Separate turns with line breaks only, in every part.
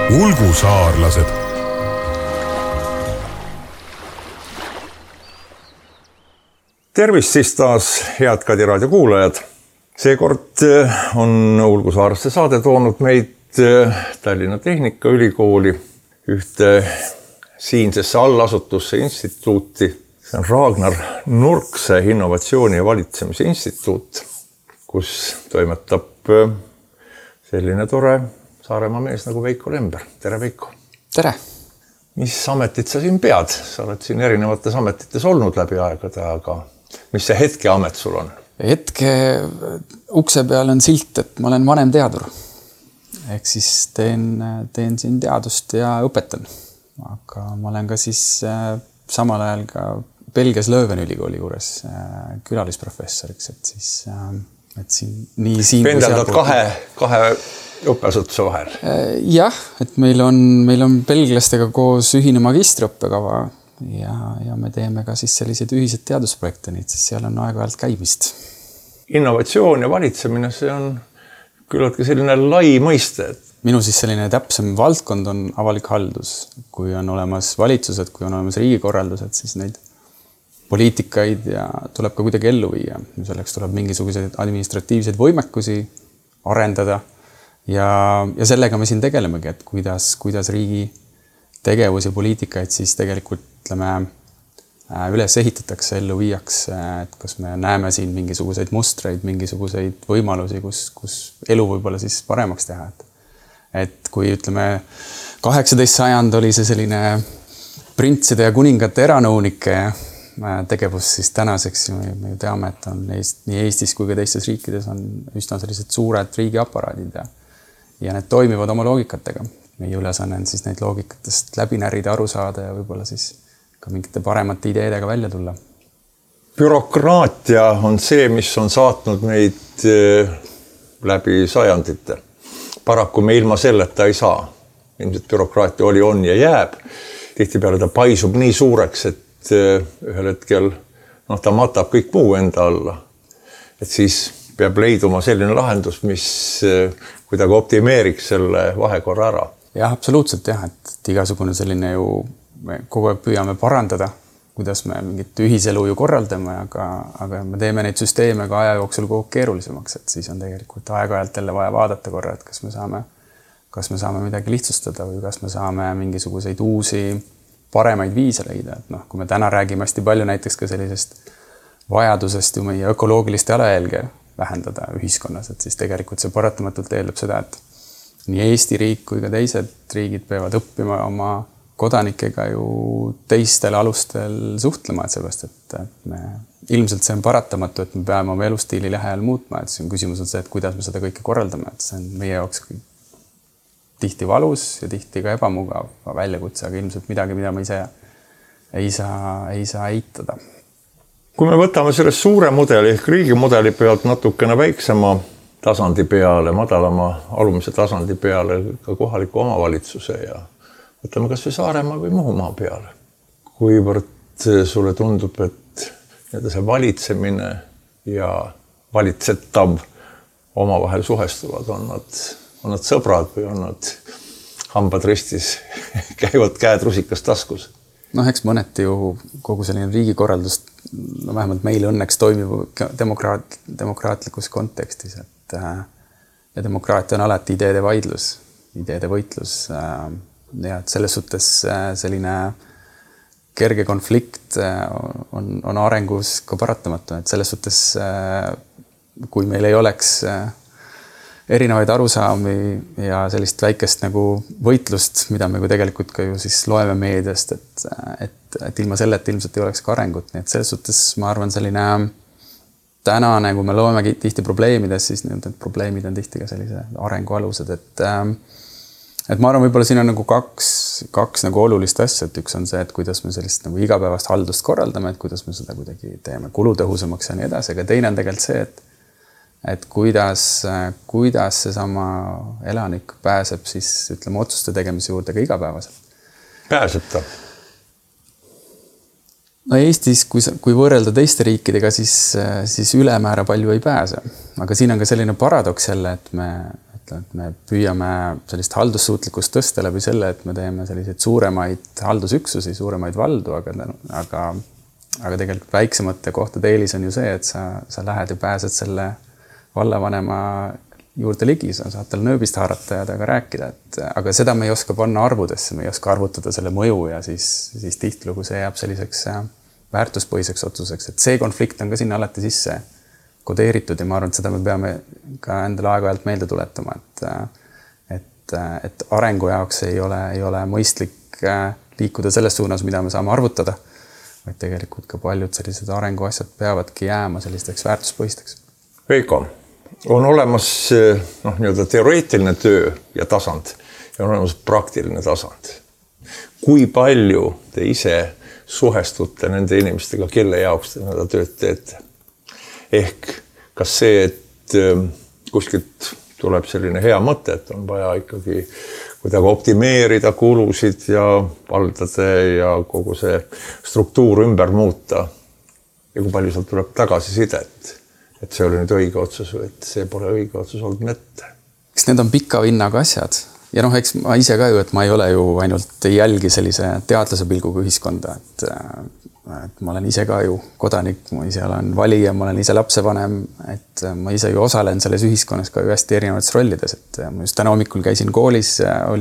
Ulgusaarlased. Tervist siis taas, head Kadi raadio kuulajad. Seekord on Ulgusaarlaste saade toonud meid Tallinna Tehnikaülikooli ühte siinsesse allasutusse instituuti. See on Ragnar Nurkse innovatsiooni ja valitsemise instituut, kus toimetab selline tore Saaremaa mees nagu Veiko Lember. Tere, Veiko!
Tere!
Mis ametit sa siin pead? Sa oled siin erinevates ametites olnud läbi aegade, aga mis see hetke amet sul on?
Hetke ukse peal on silt, et ma olen vanem teadur. Ehk siis teen siin teadust ja õpetan. Aga ma olen ka siis samal ajal ka Belgias Lööveni ülikooli juures külalisprofessoriks, et siis
pendeldad kahe õppeasutuse vahel.
Jah, et meil on belglastega koos ühine magistriõppekava ja me teeme ka siis sellised ühised teadusprojekte, nii et seal on aeg-ajalt käimist.
Innovatsioon ja valitsemine, see on küllaltki selline lai mõiste.
Minu siis selline täpsem valdkond on avalik haldus. Kui on olemas valitsused, kui on olemas riigikorraldused, siis neid poliitikaid ja tuleb ka kuidagi ellu viia. Selleks tuleb mingisuguseid administratiivseid võimekusi arendada. Ja sellega me siin tegelemegi, et kuidas riigi tegevus ja poliitikaid siis tegelikult üles ehitatakse, ellu viiakse, et kas me näeme siin mingisuguseid mustreid, mingisuguseid võimalusi, kus elu võib-olla siis paremaks teha. Et kui 18. sajand oli see selline printside ja kuningate eranõunike tegevus, siis tänaseks me ju teame, et on nii Eestis kui ka teistes riikides on üsna sellised suured riigiaparaadid ja need toimivad oma loogikatega. Meie ülesanne on siis neid loogikatest läbi närida, aru saada ja võib-olla siis ka mingite paremate ideedega välja tulla.
Bürokraatia on see, mis on saatnud meid läbi sajandite. Paraku me ilma selleta ei saa. Ilmselt bürokraatia on ja jääb. Tihtipeale ta paisub nii suureks, et ühel hetkel ta matab kõik muu enda alla. Et siis peab leiduma selline lahendus, mis kuidagi optimeeriks selle vahekorra ära.
Jah, absoluutselt jah, et igasugune selline ju me kogu aeg püüame parandada, kuidas me mingit ühiselu ju korraldame, aga me teeme neid süsteeme ka aja jooksul kogu keerulisemaks, et siis on tegelikult aeg-ajalt jälle vaja vaadata korra, et kas me saame midagi lihtsustada või kas me saame mingisuguseid uusi paremaid viise leida. Et kui me täna räägime hästi palju näiteks ka sellisest vajadusest ju meie ökoloogilist jalajälge vähendada ühiskonnas, et siis tegelikult see paratamatult eeldab seda, et nii Eesti riik kui ka teised riigid peavad õppima oma kodanikega ju teistel alustel suhtlema, et seepärast, et ilmselt see on paratamatu, et me peame oma elustiili lähiajal muutma, et see on küsimus on see, et kuidas me seda kõike korraldame, et see on meie jaoks tihti valus ja tihti ka ebamugav väljakutse, aga ilmselt midagi, mida me ise ei saa eitada.
Kui me võtame sellest suure mudeli ehk riigimudeli pealt natukene väiksema tasandi peale, madalama alumise tasandi peale ka kohaliku omavalitsuse ja võtame kas või Saaremaa või Muhumaa peale. Kuivõrd sulle tundub, et see valitsemine ja valitsetav omavahel suhestuvad, on nad sõbrad või on nad hambad ristis, käivad käed rusikas taskus?
Eks mõneti ju kogu selline riigikorraldust vähemalt meil õnneks toimib demokraatlikus kontekstis, ja demokraatia on alati ideede vaidlus, ideede võitlus ja selles suhtes selline kerge konflikt on arengus ka paratamatu, et selles suhtes kui meil ei oleks erinevaid arusaami ja sellist väikest nagu võitlust, mida me tegelikult ka ju siis loeme meediast, et ilma selleta ilmselt ei oleks ka arengut. Nii et selles suhtes ma arvan selline tänane, kui me loeme tihti probleemides, siis need probleemid on tihti ka sellise arengu alused. Et ma arvan, võib-olla siin on nagu kaks nagu olulist asja, et üks on see, et kuidas me sellist nagu igapäevast haldust korraldame, et kuidas me seda kuidagi teeme kulutõhusamaks ja nii edasi, aga teine on tegelikult see, et kuidas seesama elanik pääseb siis otsuste tegemise juurde ka igapäevaselt.
Pääseb ta?
Eestis, kui võrrelda teiste riikidega, siis ülemäära palju ei pääse. Aga siin on ka selline paradoks jälle, et ütleme, et me püüame sellist haldussuutlikkust tõsta läbi selle, et me teeme selliseid suuremaid haldusüksusi, suuremaid valdu, aga tegelikult väiksemate kohtade eelis on ju see, et sa lähed ja pääsed selle vallavanema juurde ligi, sa saad tal nööbist haarata ja temaga rääkida, aga seda me ei oska panna arvudesse, me ei oska arvutada selle mõju ja siis tihtilugu see jääb selliseks väärtuspõhiseks otsuseks, et see konflikt on ka sinna alati sisse kodeeritud ja ma arvan, et seda me peame ka endale aeg-ajalt meelde tuletama, et arengu jaoks ei ole mõistlik liikuda selles suunas, mida me saame arvutada, vaid tegelikult ka paljud sellised arenguasjad peavadki jääma sellisteks väärtuspõhisteks.
Veiko, on olemas nii-öelda teoreetiline töö ja tasand ja on olemas praktiline tasand. Kui palju te ise suhestute nende inimestega, kelle jaoks te seda tööd teete? Ehk kas see, et kuskilt tuleb selline hea mõte, et on vaja ikkagi kuidagi optimeerida kulusid ja valdade ja kogu see struktuur ümber muuta ja kui palju sealt tuleb tagasisidet, et see oli nüüd õige otsus või et see pole õige otsus olnud ette.
Eks need on pika vinnaga asjad ja eks ma ise ka ju, et ma ei ole ju ainult ei jälgi sellise teadlase pilguga ühiskonda, et ma olen ise ka ju kodanik, ma ise olen valija, ma olen ise lapsevanem, et ma ise ju osalen selles ühiskonnas ka ju hästi erinevates rollides, et ma just täna hommikul käisin koolis,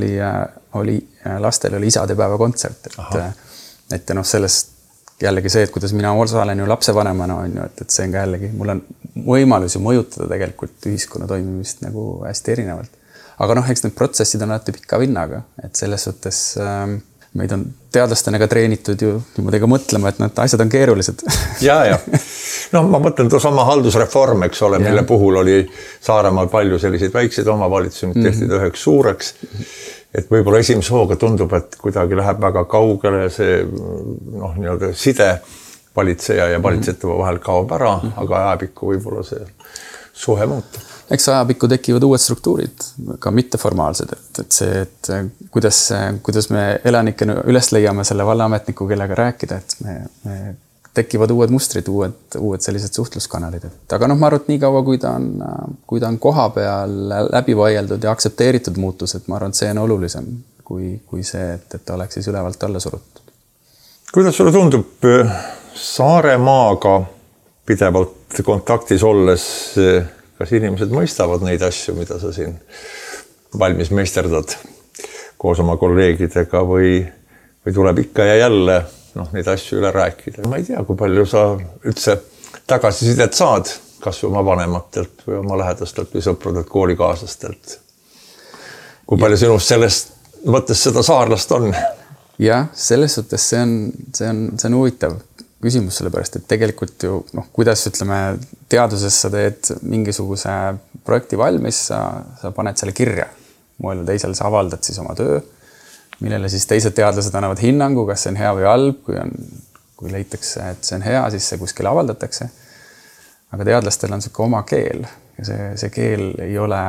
lastel oli isadepäeva kontsert, et sellest jällegi see, et kuidas mina osalen ju lapsevanemana on ju, et see on ka jällegi, mul on võimalus ju mõjutada tegelikult ühiskonna toimimist nagu hästi erinevalt. Aga eks need protsessid on alati pika vinnaga, et selles suhtes meid on teadlastena ka treenitud ju niimoodi ka mõtlema, et need asjad on keerulised.
Ja. Ma mõtlen sama haldusreform, eks ole, mille puhul oli Saaremaal palju selliseid väikseid omavalitsusi, nüüd tehti üheks suureks. Et võib-olla esimese hooga tundub, et kuidagi läheb väga kaugele see nii-öelda side valitseja ja valitsetava vahel kaob ära, aga ajapikku võib-olla see suhe muutub. Eks
ajapikku tekivad uued struktuurid, ka mitteformaalsed, et kuidas me elanikena üles leiame selle vallaametniku, kellega rääkida, et me tekivad uued mustrid, uued sellised suhtluskanalid. Aga ma arvan, et nii kaua, kui ta on koha peal läbi vaieldud ja aktsepteeritud muutused, ma arvan, et see on olulisem kui see, et ta oleks siis ülevalt alla surutud.
Kuidas sulle tundub Saaremaaga pidevalt kontaktis olles, kas inimesed mõistavad neid asju, mida sa siin valmis meisterdad koos oma kolleegidega või tuleb ikka ja jälle neid asju üle rääkida? Ma ei tea, kui palju sa üldse tagasisidet saad, kas oma vanematelt või oma lähedastelt või sõpradelt, koolikaaslastelt. Kui palju sinust sellest mõttes seda saarlast on?
Jah, selles suhtes see on huvitav küsimus selle pärast, et tegelikult ju, kuidas ütleme, teaduses sa teed mingisuguse projekti valmis, sa paned selle kirja. Moel teisel sa avaldad siis oma töö, millele siis teised teadlased annavad hinnangu, kas see on hea või halb, kui leitakse, et see on hea, siis see kuskil avaldatakse. Aga teadlastel on siuke oma keel ja see keel ei ole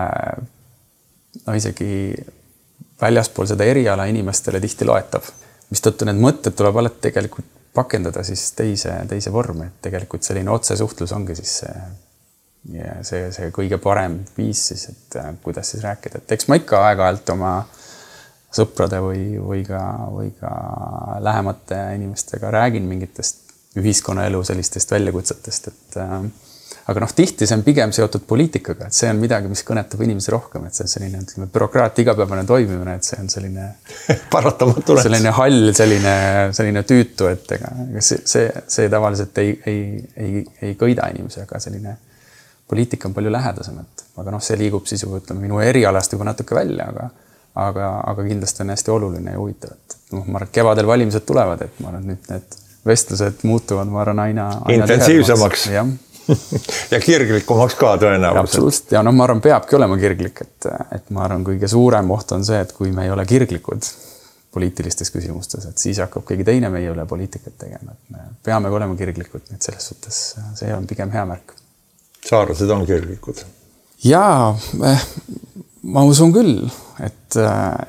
isegi väljaspool seda eriala inimestele tihti loetav. Mistõttu need mõtted tuleb alati tegelikult pakendada siis teise vormi, et tegelikult selline otsesuhtlus ongi siis see kõige parem viis siis, et kuidas siis rääkida. Et eks ma ikka aeg-ajalt oma sõprade või ka lähemate inimestega räägin mingitest ühiskonnaelu sellistest väljakutsetest, aga tihti see on pigem seotud poliitikaga, et see on midagi, mis kõnetab inimesi rohkem, et see on selline bürokraatia igapäevane toimimine, et see on selline selline hall, selline tüütu, et see tavaliselt ei kõida inimesi, aga selline poliitika on palju lähedasem, aga see liigub siis minu erialast juba natuke välja, aga kindlasti on hästi oluline ja huvitav, et ma arvan, et kevadel valimised tulevad, et ma arvan, nüüd need vestlused muutuvad, ma arvan, aina
intensiivsemaks. Ja kirglikumaks ka tõenäoliselt.
Absoluutselt. Ja ma arvan, peabki olema kirglik, et ma arvan, kõige suurem oht on see, et kui me ei ole kirglikud poliitilistes küsimustes, et siis hakkab keegi teine meie üle poliitikat tegema. Et me peame olema kirglikud, et selles suhtes see on pigem hea märk.
Saarlased on kirglikud?
Jaa, ma usun küll, et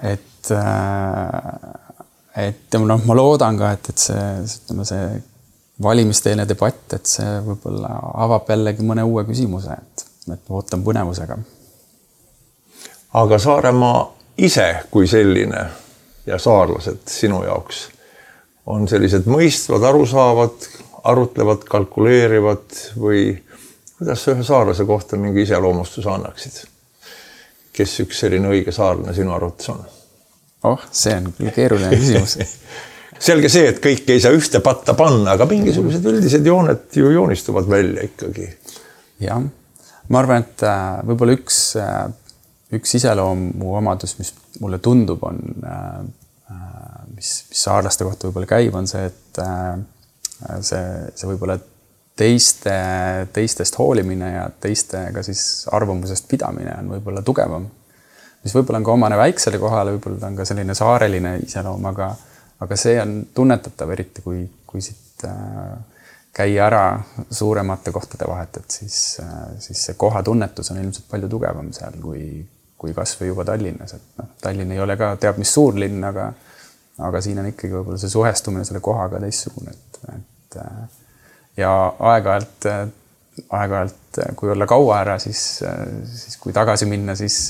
ma loodan ka, et see valimisteelne debatt, et see võib-olla avab jällegi mõne uue küsimuse, et ootan põnevusega.
Aga Saaremaa ise kui selline ja saarlased sinu jaoks on sellised mõistvad, arusaavad, arutlevad, kalkuleerivad või kuidas sa ühe saarlase kohta mingi iseloomustuse annaksid? Kes üks selline õige saarlane sinu arvates on?
See on küll keeruline küsimus.
Selge see, et kõik ei saa ühte patta panna, aga mingisugused üldised jooned ju joonistuvad välja ikkagi.
Jah, ma arvan, et võib-olla üks iseloomu omadus, mis mulle tundub, on, mis saarlaste kohta võib-olla käib, on see, et see võib-olla teistest hoolimine ja teistega siis arvamusest pidamine on võib-olla tugevam. Mis võib-olla on ka omane väiksele kohale, võib-olla ta on ka selline saareline iseloom, aga see on tunnetatav, eriti kui siit käia ära suuremate kohtade vahet, et siis see koha tunnetus on ilmselt palju tugevam seal kui kasvõi juba Tallinnas. Et Tallinn ei ole ka teab mis suur linn, aga siin on ikkagi võib-olla see suhestumine selle kohaga teistsugune. Ja aeg-ajalt, kui olla kaua ära, siis kui tagasi minna, siis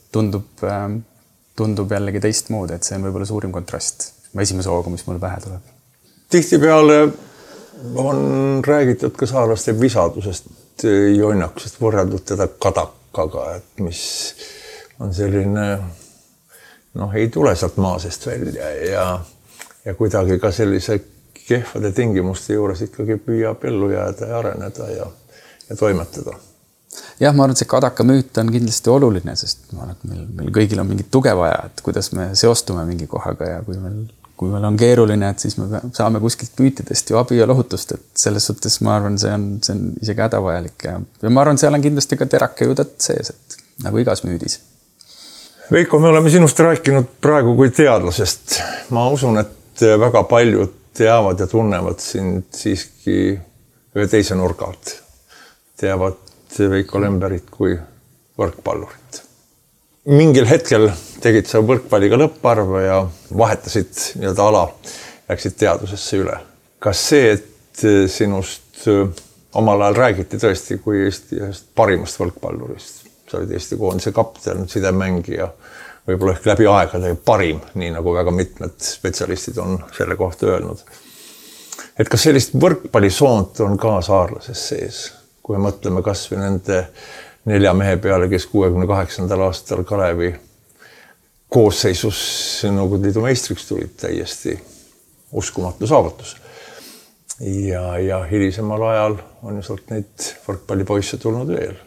tundub jällegi teistmoodi, et see on võib-olla suurim kontrast. Esimese hooga, mis mulle pähe tuleb.
Tihtipeale on räägitud ka saarlaste visadusest, jonnakusest, võrreldud teda kadakaga, et mis on selline, ei tule sealt maa seest välja ja kuidagi ka sellise kehvade tingimuste juures ikkagi püüab ellu jääda ja areneda ja toimetada.
Jah, ma arvan, et see kadaka müüt on kindlasti oluline, sest ma arvan, et meil kõigil on mingit tuge vaja, et kuidas me seostume mingi kohaga ja kui meil on keeruline, et siis me saame kuskilt müütidest ju abi ja lohutust, et selles suhtes ma arvan, see on isegi hädavajalik ja ma arvan, seal on kindlasti ka terake ju tõtt sees, et nagu igas müüdis.
Veiko, me oleme sinust rääkinud praegu kui teadlasest. Ma usun, et väga paljud teavad ja tunnevad sind siiski ühe teise nurga alt. Teavad Veiko Lemberit kui võrkpallurit. Mingil hetkel tegid sa võrkpalliga lõpparve ja vahetasid nii-öelda ala, läksid teadusesse üle. Kas see, et sinust omal ajal räägiti tõesti kui Eesti parimast võrkpallurist, sa olid Eesti koondise kapten, sidemängija, võib-olla ehk läbi aegade parim, nii nagu väga mitmed spetsialistid on selle kohta öelnud. Et kas sellist võrkpallisoont on ka saarlases sees, kui mõtleme kas või nende 4 mehe peale, kes 68. aastal Kalevi koosseisus Nõukogude Liidu meistriks tulid, täiesti uskumatu saavutus. Ja hilisemal ajal on ju sealt neid võrkpallipoisse tulnud veel.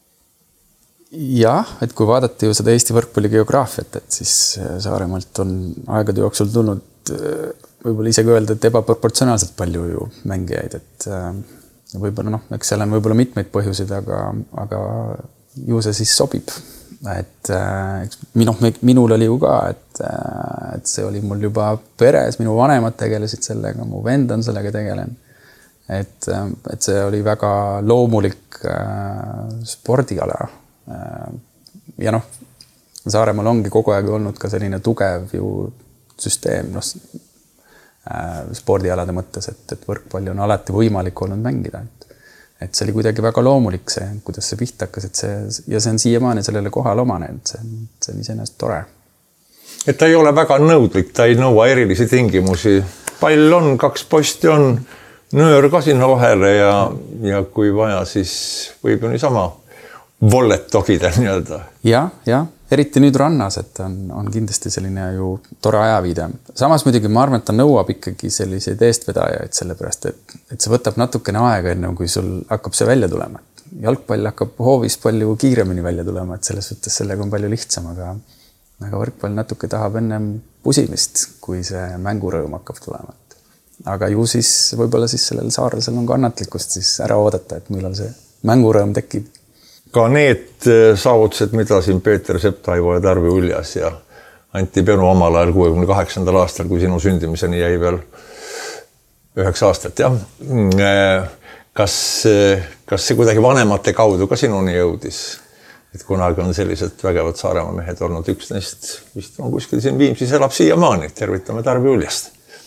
Jah, et kui vaadati ju seda Eesti võrkpalli geograafiat, et siis Saaremaalt on aegade jooksul tulnud võib-olla isegi öelda, et ebaproportsionaalselt palju ju mängijaid, et võib-olla eks seal on võib-olla mitmeid põhjuseid, aga ju see siis sobib. Et minul oli ju ka, et see oli mul juba peres, minu vanemad tegelesid sellega, mu vend on sellega tegelen. Et see oli väga loomulik spordiala. Ja Saaremaal ongi kogu aeg olnud ka selline tugev ju süsteem, spordialade mõttes, et võrkpalli on alati võimalik olnud mängida. Et see oli kuidagi väga loomulik see, kuidas see pihta hakkas, ja see on siiamaani sellele kohal omane, et see on iseenesest tore.
Et ta ei ole väga nõudlik, ta ei nõua erilisi tingimusi. Pall on, 2 posti on, nöör ka sinna vahele ja kui vaja, siis võib ju niisama vollet togida nii-öelda.
Ja, eriti nüüd rannas, et on kindlasti selline ju tore ajaviide. Samas muidugi ma arvan, et ta nõuab ikkagi selliseid eestvedajaid, sellepärast, et see võtab natukene aega enne, kui sul hakkab see välja tulema. Jalgpall hakkab hoovis palju kiiremini välja tulema, et selles suhtes sellega on palju lihtsam, aga võrkpall natuke tahab ennem pusimist, kui see mängurõõm hakkab tulema. Aga ju siis võib-olla siis sellel saarlasel on kannatlikkust siis ära oodata, et millal see mängurõõm tekib.
Ka need saavutused, mida siin Peeter Sepp-Taivo ja Tarvi Uljas ja Antti Penu omal ajal 68. aastal, kui sinu sündimiseni jäi veel 9 aastat, jah. Kas see kuidagi vanemate kaudu ka sinuni jõudis? Et kunagi on sellised vägevad Saaremaa mehed olnud, üks neist vist on kuskil siin Viimsis elab siiamaani, tervitame Tarvi Uljast.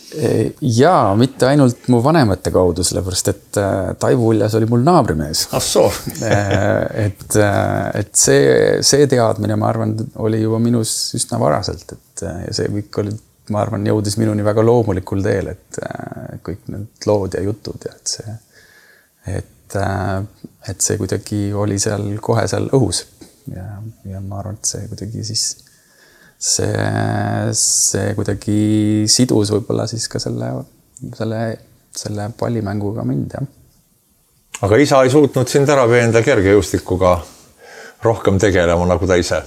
Jaa, mitte ainult mu vanemate kaudu, sellepärast, et Taivo Uljas oli mul naabrimees.
Assoo!
et see teadmine, ma arvan, oli juba minus üsna varaselt, ja see kõik oli, ma arvan, jõudis minuni väga loomulikul teel, et kõik need lood ja jutud ja et see kuidagi oli seal kohe seal õhus ja ma arvan, et see kuidagi siis see kuidagi sidus võib-olla siis ka selle pallimänguga mind, jah.
Aga isa ei suutnud sind ära veenda kergejõustikuga rohkem tegelema nagu ta ise?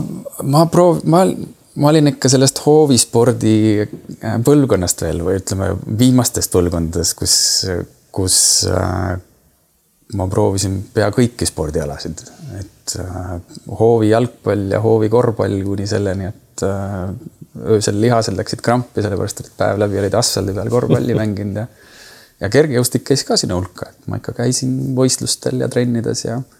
Ma olin ikka sellest hoovispordi põlvkonnast veel või ütleme viimastest põlvkondadest, kus ma proovisin pea kõiki spordialasid, et hoovi jalgpall ja hoovi korvpall kuni selleni, et öösel lihasel läksid krampi, sellepärast et päev läbi olid asfaldi peal korvpalli mänginud ja kergejõustik käis ka sinna hulka, et ma ikka käisin võistlustel ja trennides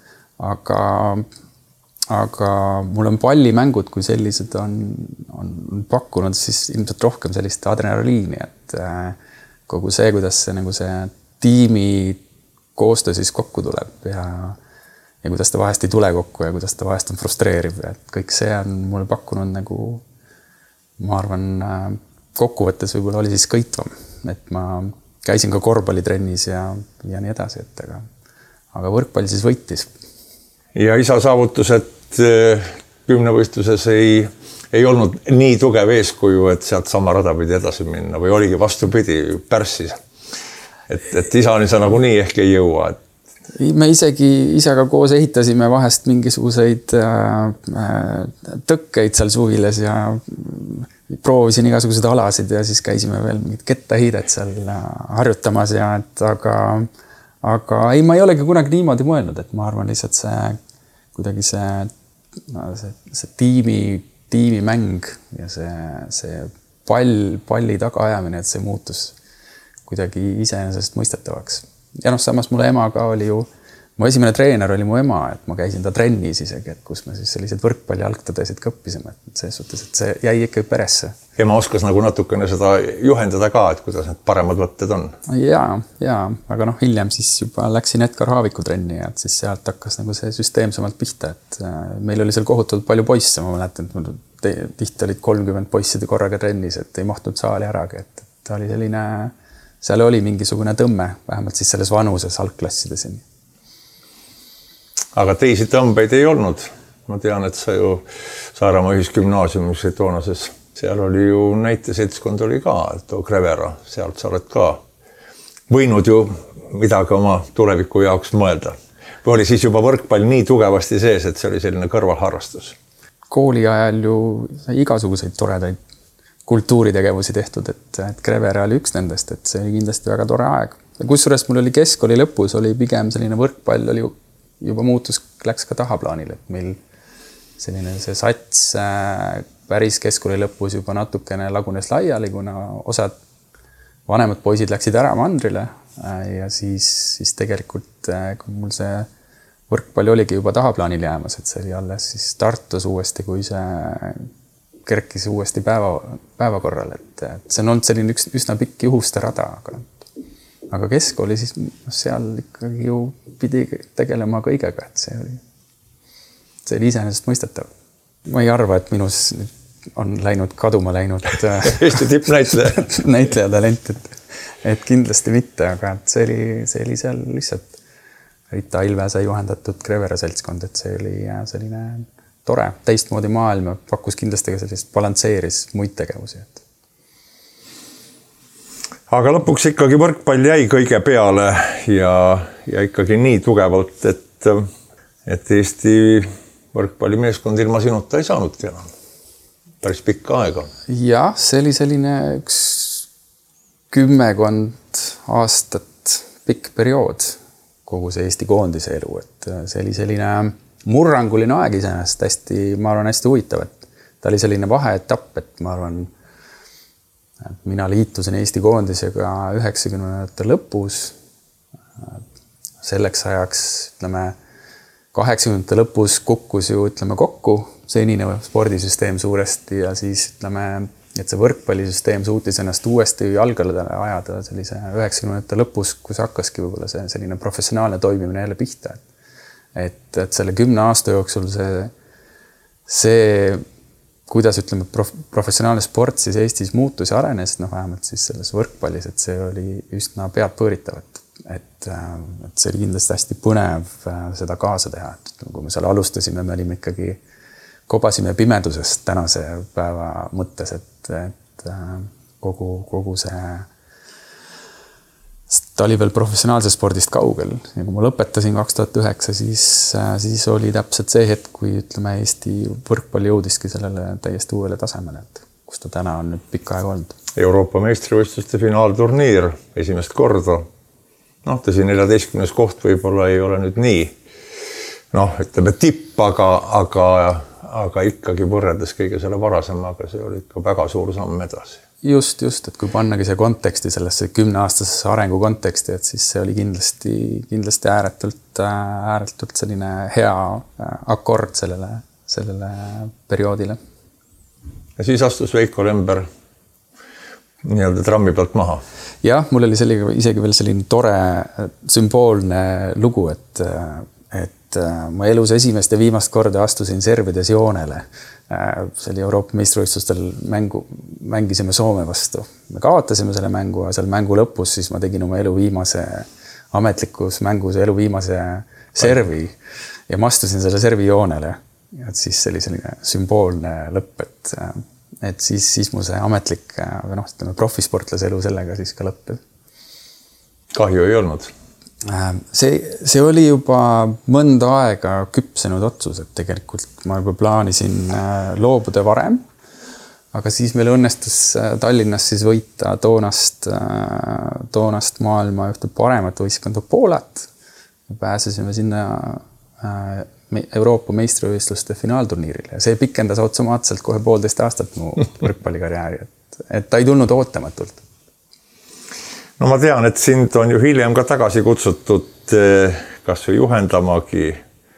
aga mul on pallimängud, kui sellised on pakkunud siis ilmselt rohkem sellist adrenaliini, et kogu see, kuidas see, nagu see tiimi koostöö siis kokku tuleb ja kuidas ta vahest ei tule kokku ja kuidas ta vahest on frustreeriv, et kõik see on mulle pakkunud nagu, ma arvan, kokkuvõttes võib-olla oli siis kõitvam, et ma käisin ka korvpallitrennis ja nii edasi, aga võrkpall siis võitis.
Ja isa saavutused kümnevõistluses ei olnud nii tugev eeskuju, et sealt sama rada pidi edasi minna või oligi vastupidi pärssis, et isani sa nagunii ehk ei jõua,
Me isegi isaga koos ehitasime vahest mingisuguseid tõkkeid seal suviles ja proovisin igasuguseid alasid ja siis käisime veel mingid kettahiidet seal harjutamas aga ei, ma ei olegi kunagi niimoodi mõelnud, et ma arvan lihtsalt kuidagi see tiimimäng ja see palli tagaajamine, et see muutus kuidagi iseenesest mõistetavaks. Ja samas mulle emaga oli ju, mu esimene treener oli mu ema, et ma käisin ta trennis isegi, et kus me siis sellised võrkpalli algtadesid ka õppisime, et selles suhtes, et see jäi ikka peresse.
Ema oskas nagu natukene seda juhendada ka, et kuidas need paremad võtted on.
Jaa, aga hiljem siis juba läksin Edgar Haaviku trenni ja siis sealt hakkas nagu see süsteemsemalt pihta, et meil oli seal kohutavalt palju poisse, ma mäletan, et tihti olid 30 poisside korraga trennis, et ei mahtunud saali äragi, et ta oli selline seal oli mingisugune tõmme, vähemalt siis selles vanuses algklassides.
Aga teisi tõmbeid ei olnud. Ma tean, et sa ju Saaremaa ühisgümnaasiumis toonases, seal oli ju näiteseltskond oli ka, Too Krevera, sealt sa oled ka võinud ju midagi oma tuleviku jaoks mõelda. Või oli siis juba võrkpall nii tugevasti sees, et see oli selline kõrvalharrastus?
Kooli ajal ju igasuguseid toredaid kultuuritegevusi tehtud, et Krevera oli üks nendest, et see oli kindlasti väga tore aeg. Kusjuures mul oli keskkooli lõpus, oli pigem selline võrkpall oli juba muutus, läks ka tahaplaanile, et meil selline see sats päris keskkooli lõpus juba natukene lagunes laiali, kuna osad vanemad poisid läksid ära mandrile ja siis tegelikult, kui mul see võrkpall oligi juba tahaplaanil jäämas, et see oli alles siis Tartus uuesti, kui see kerkis uuesti päevakorral, et see on olnud selline üsna pikk juhuste rada, aga keskkooli siis seal ikkagi ju pidi tegelema kõigega, et see oli iseenesest mõistetav. Ma ei arva, et minus on kaduma läinud
Eesti tippnäitleja
näitleja talent, et kindlasti mitte, aga see oli seal lihtsalt Rita Ilvese juhendatud Krevera seltskond, et see oli selline tore, teistmoodi maailm pakkus kindlasti ka sellist balansseeris muid tegevusi.
Aga lõpuks ikkagi võrkpall jäi kõige peale ja ikkagi nii tugevalt, et Eesti võrkpallimeeskond ilma sinuta ei saanudki enam. Päris pikka aega.
Jah, see oli selline üks 10 aastat pikk periood kogu see Eesti koondise elu, et see oli selline murranguline aeg iseenesest ma arvan, hästi huvitav, et ta oli selline vaheetapp, et ma arvan, et mina liitusin Eesti koondisega 90-ndate lõpus. Selleks ajaks, 80-ndate lõpus kukkus ju, kokku senine spordisüsteem suuresti ja siis, et see võrkpallisüsteem suutis ennast uuesti jalgadele ajada sellise 90-ndate lõpus, kus hakkaski võib-olla see selline professionaalne toimimine jälle pihta. Et selle 10 aasta jooksul see kuidas ütleme, professionaalne sport siis Eestis muutus ja arenes, vähemalt siis selles võrkpallis, et see oli üsna peadpööritavat. Et see oli kindlasti hästi põnev seda kaasa teha. Et kui me seal alustasime, me olime ikkagi kobasime pimedusest tänase päeva mõttes, et kogu see ta oli veel professionaalse spordist kaugel ja kui ma lõpetasin 2009, siis oli täpselt see hetk, kui ütleme Eesti võrkpalli jõudiski sellele täiesti uuele tasemele, et kus ta täna on nüüd pikka aega olnud.
Euroopa meistrivõistluste finaalturniir esimest korda. Tõsi 14. koht võib-olla ei ole nüüd nii ütleme tipp, aga ikkagi võrreldes kõige selle varasemaga, see oli ikka väga suur samm edasi.
Just, et kui pannagi see konteksti sellesse 10-aastasesse arengu konteksti, et siis see oli kindlasti ääretult selline hea akord sellele perioodile.
Ja siis astus Veiko Lember nii-öelda trammi pealt maha.
Jah, mul oli isegi veel selline tore sümboolne lugu, et ma elus esimest ja viimast korda astusin servides joonele. See oli Euroopa meistrivõistlustel mängisime Soome vastu. Me kaotasime selle mängu ja seal mängu lõpus siis ma tegin oma elu viimase ametlikus mängus elu viimase servi ja ma astusin selle servi joonele. Ja siis see oli selline sümboolne lõpp, et siis mu see ametlik profisportlase elu sellega siis ka lõppes.
Kahju ei olnud?
See oli juba mõnda aega küpsenud otsus, et tegelikult ma juba plaanisin loobuda varem, aga siis meil õnnestus Tallinnas siis võita toonast maailma ühte paremat võistkonda Poolat. Pääsesime sinna Euroopa meistrivõistluste finaalturniirile ja see pikendas automaatselt kohe 1,5 aastat mu võrkpallikarjääri, et ta ei tulnud ootamatult.
No ma tean, et sind on ju hiljem ka tagasi kutsutud kas või juhendamagi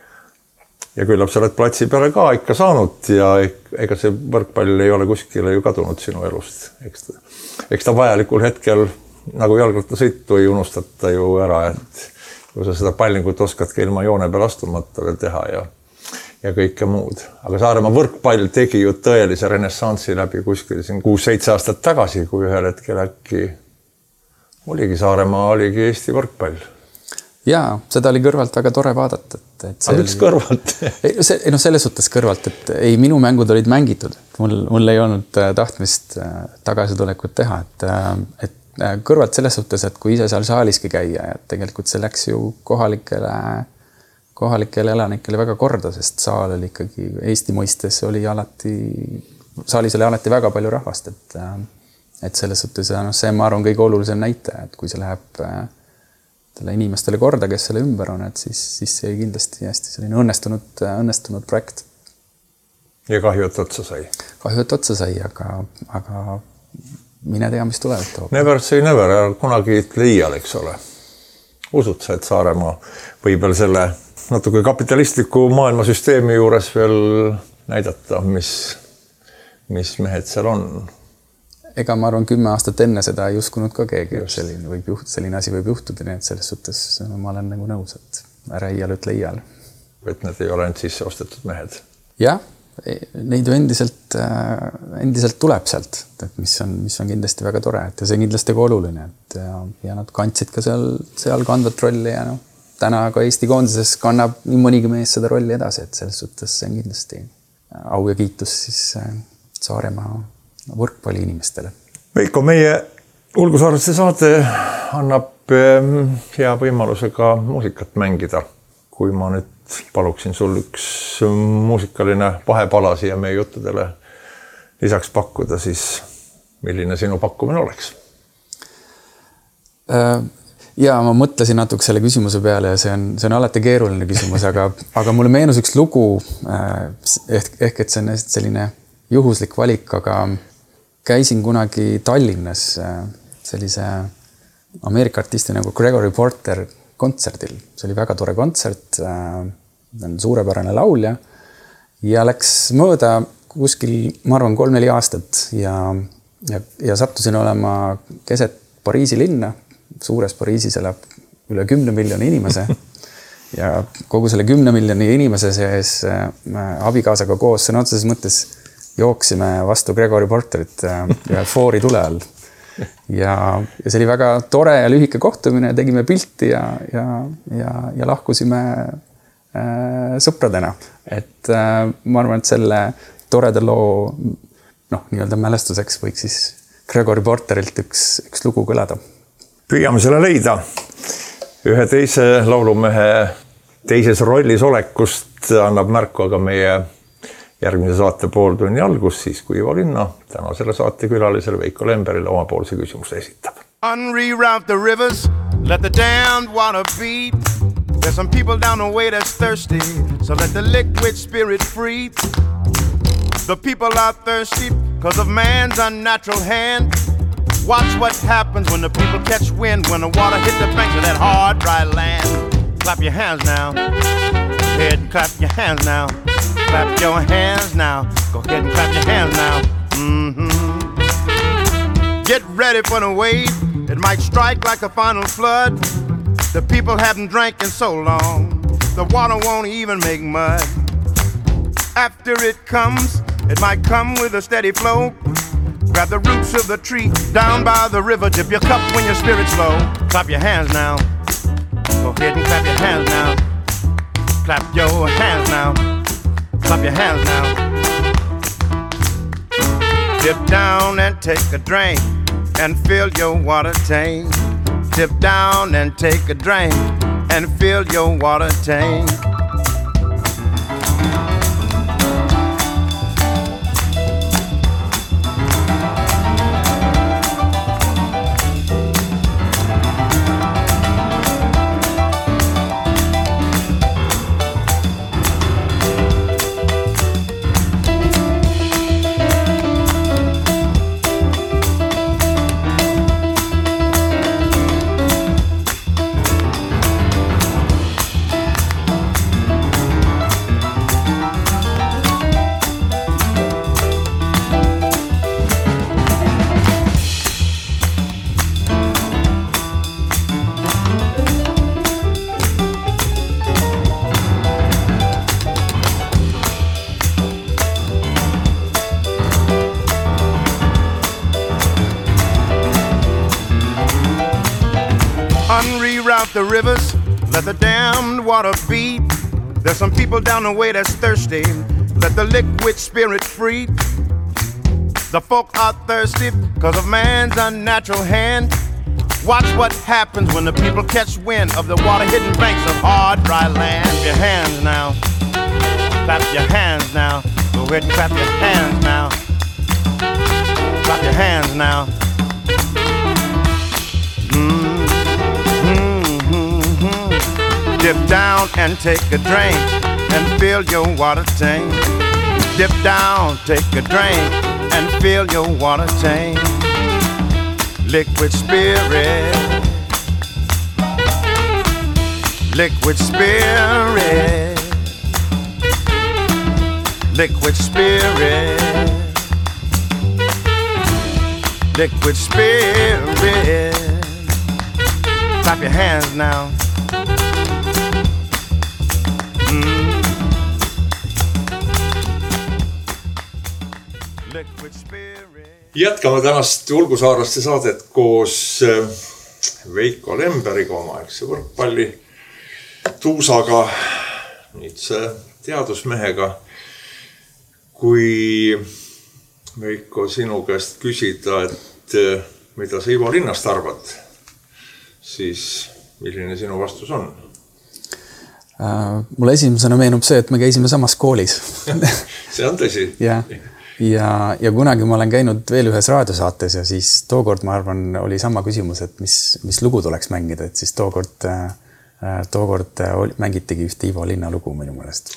ja küllap sa oled platsi peale ka ikka saanud ja ega see võrkpall ei ole kuskile ju kadunud sinu elust. Eks ta vajalikul hetkel nagu jalgrattasõitu ei unustata ju ära, et kui sa seda pallingut oskadki ilma joone peal astumata veel teha ja kõike muud. Aga Saaremaa võrkpall tegi ju tõelise renessansi läbi kuskil 6-7 aastat tagasi, kui ühel hetkel äkki oligi Saaremaa, oligi Eesti võrkpall.
Jaa, seda oli kõrvalt väga tore vaadata.
Aga miks kõrvalt?
Selles suhtes kõrvalt, et ei minu mängud olid mängitud. Mul ei olnud tahtmist tagasitulekut teha. Et kõrvalt selles suhtes, et kui ise seal saaliski käia, ja tegelikult see läks ju kohalikele elanikele väga korda, sest saal oli ikkagi Eesti mõistes saalis oli alati väga palju rahvast, et selles suhtes see ma arvan kõige olulisem näitaja, et kui see läheb inimestele korda, kes selle ümber on, et siis see kindlasti hästi selline õnnestunud projekt.
Ja kahju, et otsa sai?
Kahju, et otsa sai, aga mine tea, mis tulevad toob.
Never say never, kunagi liial, eks ole. Usud sa, et Saaremaa võib veel selle natuke kapitalistliku maailmasüsteemi juures veel näidata, mis mehed seal on?
Ega ma arvan, 10 aastat enne seda ei uskunud ka keegi, et selline asi võib juhtuda, nii et selles suhtes ma olen nagu nõus, et ära iial ütle iial.
Et need ei ole ainult sisse ostetud mehed?
Jah, neid ju endiselt tuleb sealt, et mis on kindlasti väga tore, et ja see kindlasti ka oluline, et ja nad kandsid ka seal kandvat rolli ja täna ka Eesti koondises kannab nii mõnigi mees seda rolli edasi, et selles suhtes see on kindlasti au ja kiitus siis Saaremaa võrkpalli inimestele.
Veiko, meie Ulgusaareste saade annab hea võimaluse ka muusikat mängida. Kui ma nüüd paluksin sul üks muusikaline vahepala siia meie juttudele lisaks pakkuda, siis milline sinu pakkumine oleks?
Ja ma mõtlesin natuke selle küsimuse peale ja see on alati keeruline küsimus, aga mulle meenus üks lugu, ehk et see on selline juhuslik valik, aga käisin kunagi Tallinnas sellise Ameerika artisti nagu Gregory Porter kontserdil. See oli väga tore kontsert, ta on suurepärane laulja ja läks mööda kuskil, ma arvan, 3-4 aastat ja sattusin olema keset Pariisi linna. Suures Pariisis elab üle 10 miljoni inimese ja kogu selle 10 miljoni inimese sees abikaasaga koos sõna otseses mõttes jooksime vastu Gregory Porterit ühe foori tule all. Ja see oli väga tore ja lühike kohtumine, tegime pilti ja lahkusime sõpradena. Et ma arvan, et selle toreda loo nii-öelda mälestuseks võiks siis Gregory Porterilt üks lugu kõlada.
Püüame selle leida. Ühe teise laulumehe teises rollis olekust annab märku aga meie järgmise saate pooltunni algus, siis kui Ivo Linna tänasele saatekülalisele Veiko Lemberile omapoolse küsimuse esitab.
Unreroute the rivers, let the damned water beat. There's some people down the way that's thirsty, so let the liquid spirit free. The people are thirsty because of man's unnatural hand. Watch what happens when the people catch wind, when the water hit the banks of that hard, dry land. Clap your hands now. Go ahead and clap your hands now. Clap your hands now. Go ahead and clap your hands now. Get ready for the wave. It might strike like a final flood. The people haven't drank in so long, the water won't even make mud. After it comes, it might come with a steady flow. Grab the roots of the tree down by the river. Dip your cup when your spirit's low. Clap your hands now. Go ahead and clap your hands now. Clap your hands now. Clap your hands now. Dip down and take a drink and fill your water tank. Dip down and take a drink and fill your water tank. Unreroute the rivers, let the damned water beat. There's some people down the way that's thirsty, let the liquid spirit free. The folk are thirsty because of man's unnatural hand. Watch what happens when the people catch wind of the water-hidden banks of hard, dry land. Clap your hands now. Clap your hands now. Go ahead and clap your hands now. Clap your hands now. Dip down and take a drink and fill your water tank. Dip down, take a drink and fill your water tank. Liquid spirit. Liquid spirit. Liquid spirit. Liquid spirit. Clap your hands now.
Jätkame tänast Ulgusaaraste saadet koos Veiko Lemberiga, omaaegse võrkpalli tuusaga, nüüdse teadusmehega. Kui Veiko sinu käest küsida, et mida sa Ivo Linnast arvad, siis milline sinu vastus on?
Mulle esimesena meenub see, et me käisime samas koolis.
See on tõsi.
Ja kunagi ma olen käinud veel ühes raadiosaates ja siis tookord, ma arvan, oli sama küsimus, et mis lugu tuleks mängida, et siis tookord mängitigi ühte Ivo Linna lugu minu meelest.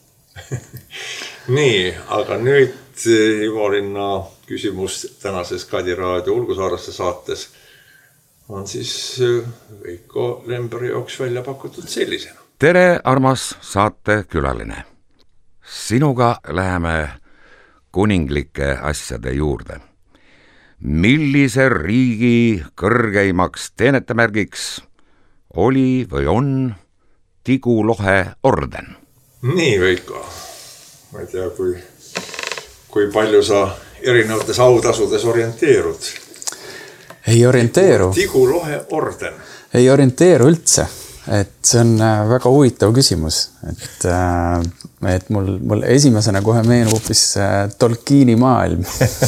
Nii, aga nüüd Ivo Linna küsimus tänases Kadi Raadio Ulgusaaraste saates on siis Veiko Lemberi jaoks välja pakutud sellisena.
Tere, armas saate külaline. Sinuga läheme kuninglike asjade juurde. Millise riigi kõrgeimaks teenetemärgiks oli või on Tigulohe orden?
Nii, Veiko. Ma ei tea, kui palju sa erinevates autasudes orienteerud.
Ei orienteeru.
Tigulohe orden.
Ei orienteeru üldse. Et see on väga huvitav küsimus. Et mul esimesena kohe meenub hoopis Tolkieni maailm.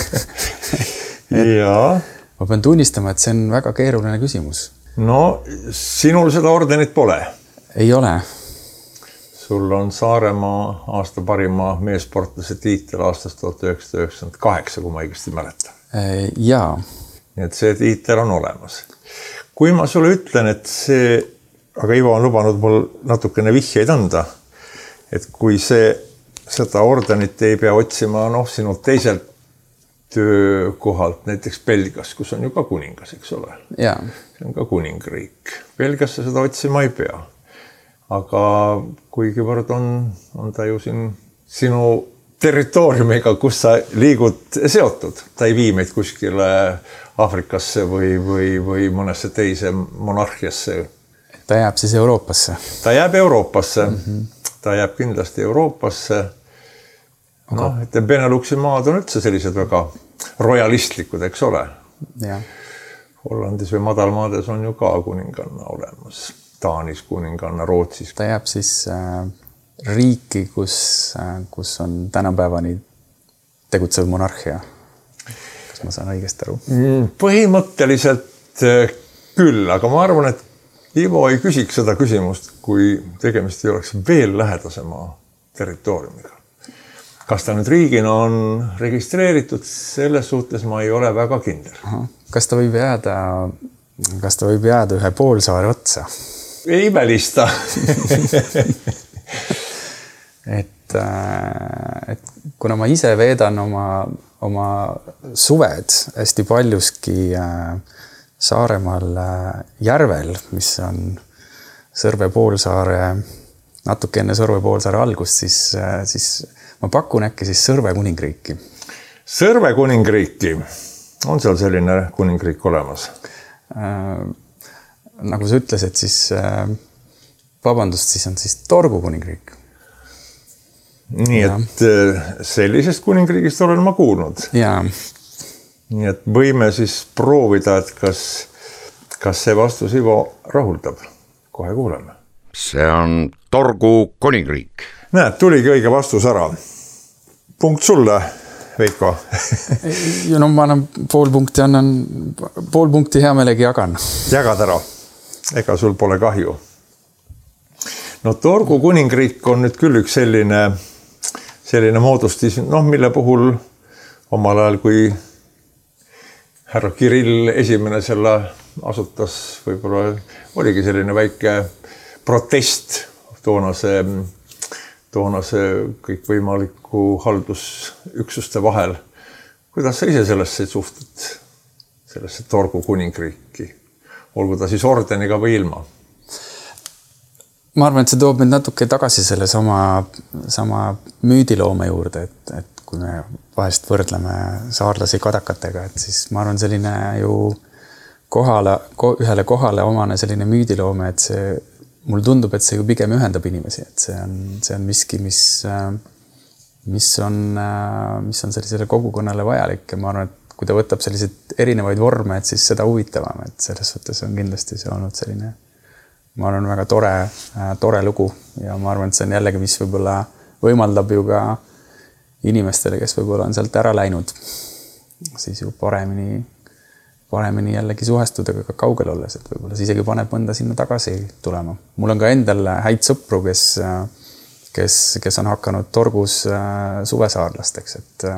Jaa.
Ma pean tunnistama, et see on väga keeruline küsimus.
No, sinul seda ordenit pole?
Ei ole.
Sul on Saaremaa aasta parima meesportlase tiitel aastast 1998, kui ma õigesti mäletan.
Jaa.
Nii et see tiitel on olemas. Kui ma sulle ütlen, et see, aga Ivo on lubanud mul natukene vihjeid anda, et kui seda ordenit ei pea otsima sinult teiselt töökohalt, näiteks Belgias, kus on ju ka kuningas, eks ole?
Jaa.
See on ka kuningriik. Belgiasse seda otsima ei pea. Aga kuigivõrd on ta ju sinu territooriumiga, kus sa liigud seotud. Ta ei vii meid kuskile Afrikasse või mõnesse teise monarhiasse.
Ta jääb siis Euroopasse?
Ta jääb Euroopasse. Ta jääb kindlasti Euroopasse. Et Beneluxi maad on üldse sellised väga royalistlikud, eks ole?
Ja.
Hollandis või madalmaades on ju ka kuninganna olemas. Taanis kuninganna, Rootsis.
Ta jääb siis riiki, kus on tänapäevani tegutsev monarhia. Kas ma saan õigesti aru?
Põhimõtteliselt küll, aga ma arvan, et Ivo ei küsiks seda küsimust, kui tegemist ei oleks veel lähedasema territooriumiga. Kas ta nüüd riigina on registreeritud, selles suhtes ma ei ole väga kindel.
Kas ta võib jääda ühe poolsaare otsa?
Ei välista.
et kuna ma ise veedan oma suved hästi paljuski Saaremaal järvel, mis on Sõrve poolsaare, natuke enne Sõrve poolsaare algust, siis ma pakun äkki siis Sõrve kuningriiki.
Sõrve kuningriiki? On seal selline kuningriik olemas?
Nagu sa ütlesid, siis siis on siis Torgu kuningriik.
Nii et sellisest kuningriigist olen ma kuulnud.
Jaa.
Nii et võime siis proovida, et kas see vastus Ivo rahuldab. Kohe kuuleme.
See on Torgu kuningriik.
Näed, tuligi õige vastus ära. Punkt sulle, Veiko.
No ma annan pool punkti hea meelegi jagan.
Jagad ära. Ega sul pole kahju. No Torgu kuningriik on nüüd küll üks selline moodustis, mille puhul omal ajal, kui härra Kirill esimene selle asutas, võib-olla oligi selline väike protest toonase kõikvõimaliku haldusüksuste vahel. Kuidas sa ise sellesse suhtud, sellesse Torgu kuningriiki? Olgu ta siis ordeniga või ilma?
Ma arvan, et see toob meid natuke tagasi selle sama müüdiloome juurde, et kui me vahest võrdleme saarlasi kadakatega, et siis ma arvan selline ju ühele kohale omane selline müüdiloome, et mul tundub, et see ju pigem ühendab inimesi, et see on miski, mis on sellisele kogukonnale vajalik ja ma arvan, et kui ta võtab selliseid erinevaid vorme, et siis seda huvitavam, et selles suhtes on kindlasti see olnud selline, ma arvan, väga tore lugu ja ma arvan, et see on jällegi, mis võib-olla võimaldab ju ka inimestele, kes võib-olla on sealt ära läinud, siis ju paremini jällegi suhestuda ka kaugel olles, et võib-olla see isegi paneb mõnda sinna tagasi tulema. Mul on ka endal häid sõpru, kes on hakanud Torgus suvesaarlasteks,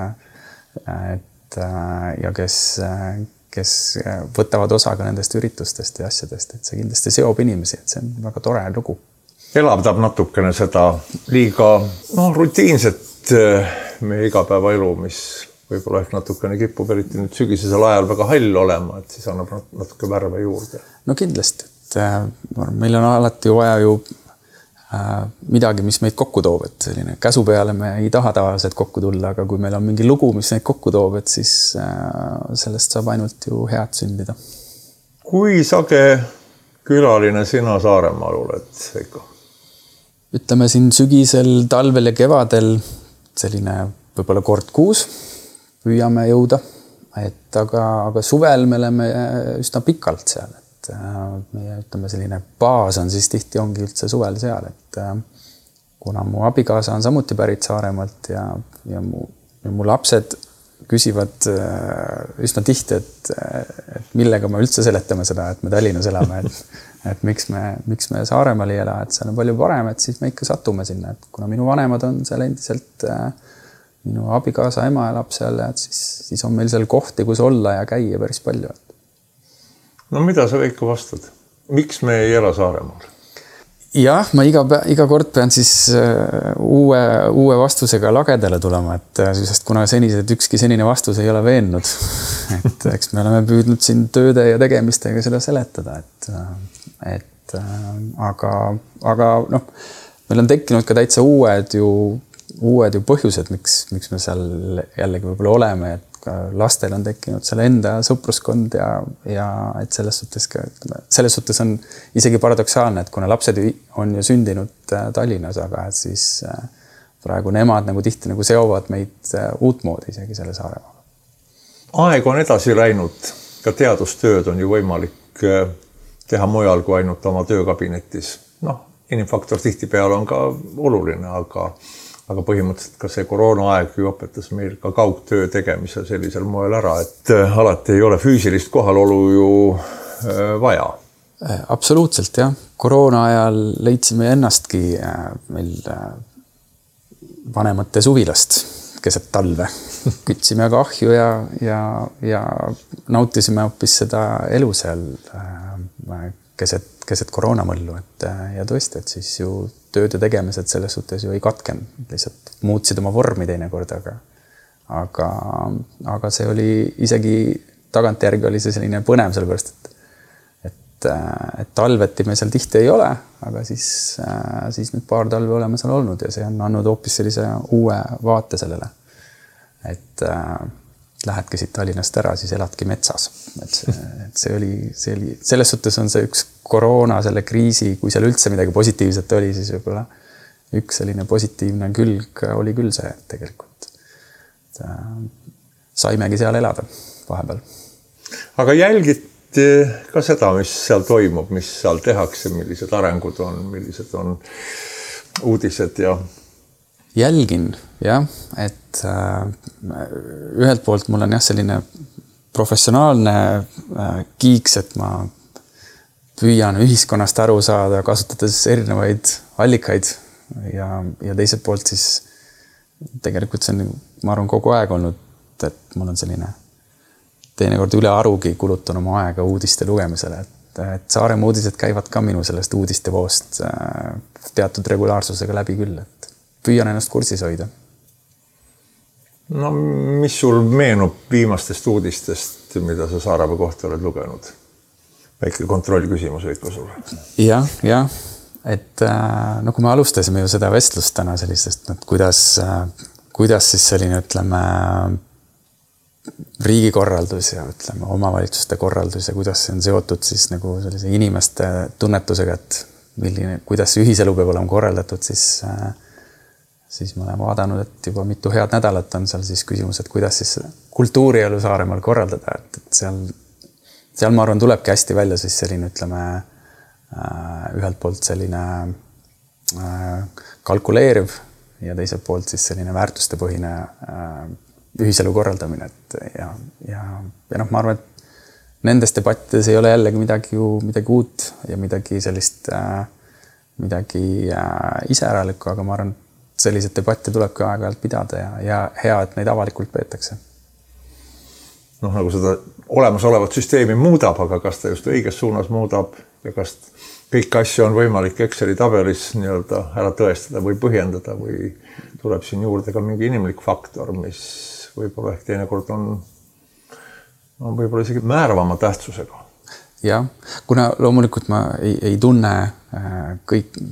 ja kes võtavad osa ka nendest üritustest ja asjadest, et see kindlasti seob inimesi, et see on väga tore lugu.
Elavdab natukene seda liiga rutiinset meie igapäevaelu, mis võib-olla ehk natukene kipub eriti nüüd sügisesel ajal väga hall olema, et siis annab natuke värve juurde.
No kindlasti, et meil on alati vaja ju midagi, mis meid kokku toob, et selline käsu peale me ei taha tavaliselt kokku tulla, aga kui meil on mingi lugu, mis neid kokku toob, et siis sellest saab ainult ju head sündida.
Kui sage külaline sina Saaremaal oled, Veiko?
Ütleme siin sügisel, talvel ja kevadel selline võib-olla kord kuus püüame jõuda, et aga suvel me oleme üsna pikalt seal, et meie ütleme selline baas on siis tihti ongi üldse suvel seal, et kuna mu abikaasa on samuti pärit Saaremaalt ja mu lapsed küsivad üsna tihti, et millega me üldse seletame seda, et me Tallinnas elame, et miks me Saaremaal ei ela, et seal on palju parem, et siis me ikka satume sinna, et kuna minu vanemad on seal endiselt, minu abikaasa ema elab seal, et siis on meil seal kohti, kus olla ja käia päris palju.
No mida sa Veiko vastad? Miks me ei ela Saaremaal?
Jah, ma iga kord pean siis uue vastusega lagedale tulema, et sest kuna ükski senine vastus ei ole veennud, et eks me oleme püüdnud siin tööde ja tegemistega seda seletada, aga noh, meil on tekkinud ka täitsa uued ju põhjused, miks me seal jällegi võib-olla oleme, et ka lastel on tekkinud selle enda sõpruskond ja et selles suhtes on isegi paradoksaalne, et kuna lapsed on ju sündinud Tallinnas, aga et siis praegu nemad nagu tihti nagu seovad meid uutmoodi isegi selle Saaremaaga.
Aeg on edasi läinud, ka teadustööd on ju võimalik teha mujal kui ainult oma töökabinetis. Noh, inimfaktor tihtipeale on ka oluline, aga põhimõtteliselt ka see koroonaaeg ju õpetas meil ka kaugtöö tegemise sellisel moel ära, et alati ei ole füüsilist kohalolu ju vaja.
Absoluutselt, jah. Koroona ajal leidsime ennastki meil vanemate suvilast keset talve. Kütsime aga ahju ja nautisime hoopis seda elu seal keset koroonamõllu. Ja tõesti, et siis ju tööd ja tegemised selles suhtes ju ei katken, lihtsalt muutsid oma vormi teinekord, aga see oli isegi tagantjärgi oli see selline põnev, sellepärast, et talveti me seal tihti ei ole, aga siis nüüd paar talve oleme seal olnud ja see on andnud hoopis sellise uue vaate sellele, et lähedki siit Tallinnast ära, siis eladki metsas. Et see oli, selles suhtes on see üks koroona, selle kriisi, kui seal üldse midagi positiivset oli, siis võib-olla üks selline positiivne külg oli küll see tegelikult. Saimegi seal elada vahepeal.
Aga jälgiti ka seda, mis seal toimub, mis seal tehakse, millised arengud on, millised on uudised ja...
Jälgin, jah, et ühelt poolt mul on jah selline professionaalne kiiks, et ma püüan ühiskonnast aru saada, kasutades erinevaid allikaid ja teiselt poolt siis tegelikult see on, ma arvan, kogu aeg olnud, et mul on selline teinekord üle arugi kulutan oma aega uudiste lugemisele, et Saaremaa uudised käivad ka minu sellest uudistevoost teatud regulaarsusega läbi küll, et püüan ennast kursis hoida.
No mis sul meenub viimastest uudistest, mida sa Saaremaa kohta oled lugenud? Väike kontrollküsimus Veiko sulle.
Jah, et no kui me alustasime ju seda vestlust täna sellisest, et kuidas siis selline, ütleme, riigikorraldus ja ütleme, omavalitsuste korraldus ja kuidas see on seotud siis nagu sellise inimeste tunnetusega, et kuidas ühiselu peab olema korraldatud, siis ma olen vaadanud, et juba mitu head nädalat on seal siis küsimus, et kuidas siis kultuurielu Saaremaal korraldada, et seal ma arvan tulebki hästi välja siis selline, ütleme, ühelt poolt selline kalkuleeriv ja teiselt poolt siis selline väärtustepõhine ühiselu korraldamine, ja noh, ma arvan, et nendes debattides ei ole jällegi midagi uut ja midagi sellist, midagi iseäralikku, aga ma arvan, sellised debatte tulebki aeg-ajalt pidada ja hea, et neid avalikult peetakse.
Noh, nagu seda olemasolevat süsteemi muudab, aga kas ta just õiges suunas muudab ja kas kõiki asju on võimalik Exceli tabelis nii-öelda ära tõestada või põhjendada või tuleb siin juurde ka mingi inimlik faktor, mis võib-olla ehk teinekord on võib-olla isegi määravama tähtsusega.
Jah, kuna loomulikult ma ei tunne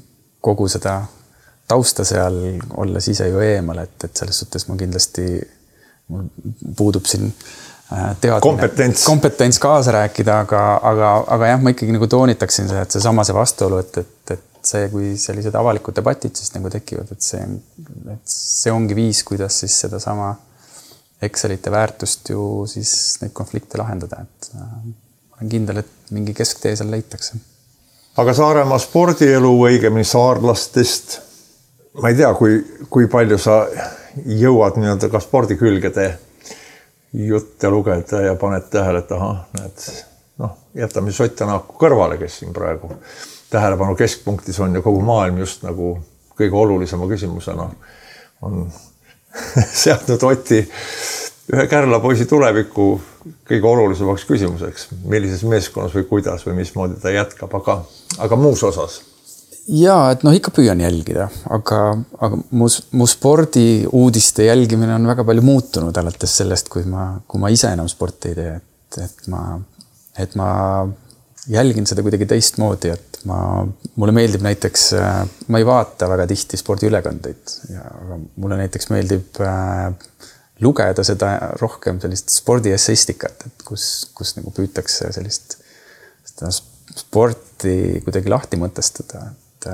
kogu seda tausta seal olles ise ju eemal, et selles suhtes ma kindlasti mul puudub siin kompetents kaasa rääkida, aga jah, ma ikkagi nagu toonitaksin see, et see vastuolu, et see, kui sellised avalikud debatid siis nagu tekivad, et see ongi viis, kuidas siis seda sama Excelite väärtust ju siis neid konflikte lahendada, et olen kindel, et mingi kesktee seal leitakse.
Aga Saaremaa spordielu õigemini saarlastest, ma ei tea, kui palju sa jõuad nii-öelda ka spordikülgede jutte lugeda ja paned tähele, et näed, jätame Ott Tänaku kõrvale, kes siin praegu tähelepanu keskpunktis on ja kogu maailm just nagu kõige olulisema küsimusena on seadnud Oti ühe Kärla-poisi tuleviku kõige olulisemaks küsimuseks, millises meeskonnas või kuidas või mismoodi ta jätkab, aga muus osas.
Jaa, et ikka püüan jälgida, aga mu spordi uudiste jälgimine on väga palju muutunud alates sellest, kui ma ise enam sporti ei tee, et ma jälgin seda kuidagi teistmoodi, et mulle meeldib näiteks, ma ei vaata väga tihti spordiülekandeid, aga mulle näiteks meeldib lugeda seda rohkem sellist spordiesseistikat, et kus nagu püütakse sellist sporti kuidagi lahti mõtestada,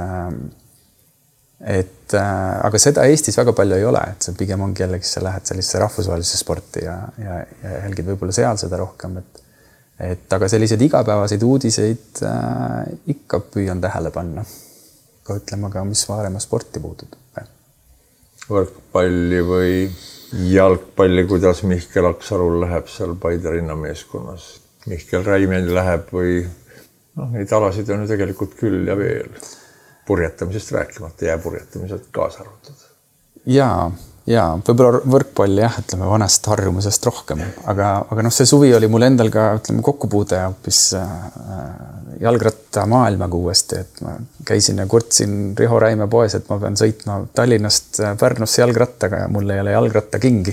aga seda Eestis väga palju ei ole, et see pigem ongi jällegi, sa lähed sellisesse rahvusvahelisse sporti ja jälgid võib-olla seal seda rohkem, aga sellised igapäevaseid uudiseid ikka püüan tähele panna. Ka ütlema ka, mis Saaremaa sporti puudub.
Võrkpalli või jalgpalli, kuidas Mihkel Aksarul läheb seal Paide rinnameeskonnas. Mihkel Räimeni läheb või neid alasid on ju tegelikult küll ja veel. Purjetamisest rääkimata, jääpurjetamised kaasa arvatud.
Jaa, võib-olla võrkpalli ütleme vanast harjumusest rohkem, aga see suvi oli mul endal ka kokkupuude hoopis jalgratta maailmaga uuesti, et ma käisin ja kurtsin Riho Räime poes, et ma pean sõitma Tallinnast Pärnusse jalgrattaga ja mul ei ole jalgrattakingi.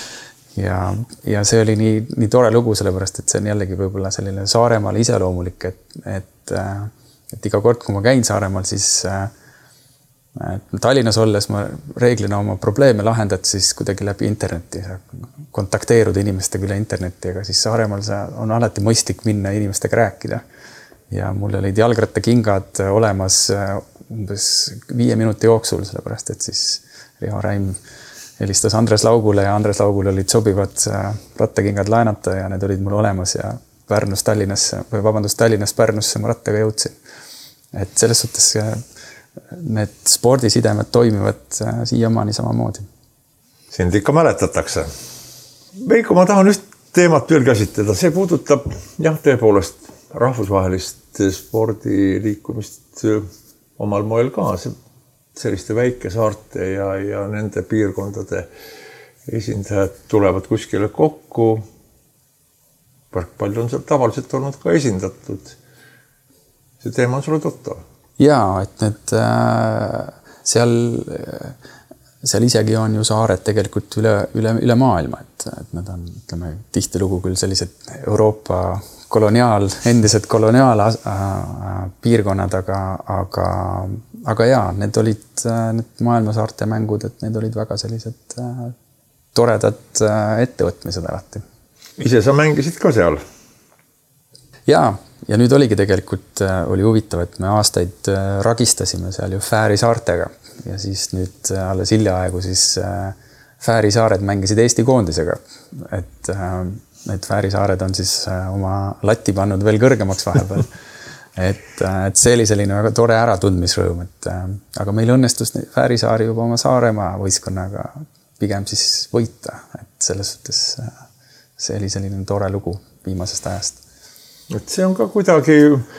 Ja see oli nii tore lugu, sellepärast, et see on jällegi võib-olla selline Saaremaale iseloomulik, et iga kord, kui ma käin Saaremaal, siis Tallinnas olles ma reeglina oma probleeme lahendad siis kuidagi läbi interneti, kontakteeruda inimestega üle interneti, aga siis Saaremaal on alati mõistlik minna inimestega rääkida. Ja mul olid jalgrattakingad olemas umbes 5 minuti jooksul, sellepärast, et siis Riho Räim helistas Andres Laugule ja Andres Laugule olid sobivad rattakingad laenata ja need olid mul olemas ja Tallinnast Pärnusse ma rattaga jõudsin. Et selles suhtes need spordisidemed toimivad siiamaani samamoodi.
Sind ikka mäletatakse. Veiko, ma tahan üht teemat veel käsitleda. See puudutab tõepoolest rahvusvahelist spordiliikumist omal moel ka. Selliste väikesaarte ja nende piirkondade esindajad tulevad kuskile kokku. Võrkpall on seal tavaliselt olnud ka esindatud. See teema on sulle tuttav.
Jaa, et need seal isegi on ju saared tegelikult üle maailma, et nad on tihtilugu küll sellised Euroopa endised piirkonnad, aga jaa, need olid need maailmasaarte mängud, et need olid väga sellised toredad ettevõtmised alati.
Ise sa mängisid ka seal?
Jaa. Ja nüüd oligi tegelikult, oli huvitav, et me aastaid ragistasime seal ju Fääri saartega ja siis nüüd alles hiljaaegu siis Fääri saared mängisid Eesti koondisega. Et Fääri saared on siis oma latti pannud veel kõrgemaks vahepeal. Et see oli selline väga tore äratundmisrõõm, aga meil õnnestus Fääri saari juba oma Saaremaa võistkonnaga pigem siis võita. Et selles suhtes see oli selline tore lugu viimasest ajast.
Et see on ka kuidagi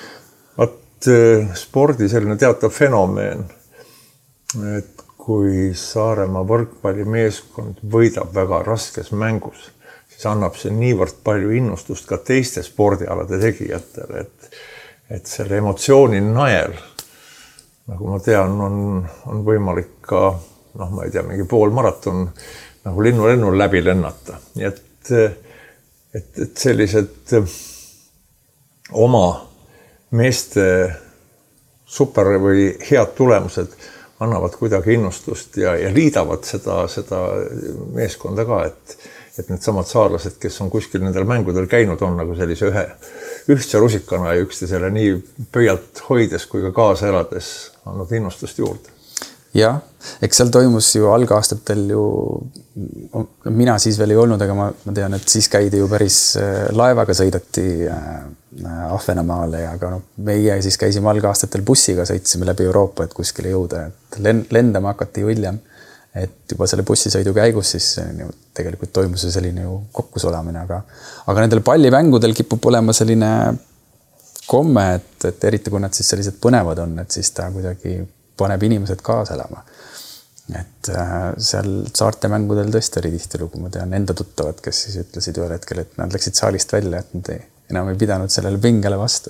spordi selline teatav fenomeen, et kui Saaremaa võrkpallimeeskond võidab väga raskes mängus, siis annab see niivõrd palju innustust ka teiste spordialade tegijatele, et selle emotsiooni najel, nagu ma tean, on võimalik ka, ma ei tea, mingi poolmaraton nagu linnul läbi lennata. Nii et sellised oma meeste super või head tulemused annavad kuidagi innustust ja liidavad seda meeskonda ka, et need samad saarlased, kes on kuskil nendel mängudel käinud, on nagu sellise ühtse rusikana ja üksteisele nii pöialt hoides kui ka kaasa elades annab innustust juurde.
Jah, eks seal toimus ju algaastatel mina siis veel ei olnud, aga ma tean, et siis käidi ju päris laevaga sõidati Ahvenamaale ja aga meie siis käisime algaastatel bussiga, sõitsime läbi Euroopa, et kuskile jõuda, et lendama hakati ju hiljem, et juba selle bussisõidu käigus siis tegelikult toimus selline ju kokkusolamine, aga nendel pallimängudel kipub olema selline komme, et eriti kui nad siis sellised põnevad on, et siis ta kuidagi paneb inimesed kaasa elama. Et seal saarte mängudel tõesti oli tihtilugu, ma tean enda tuttavad, kes siis ütlesid ühel hetkel, et nad läksid saalist välja, et nad enam ei pidanud sellele pingele vastu.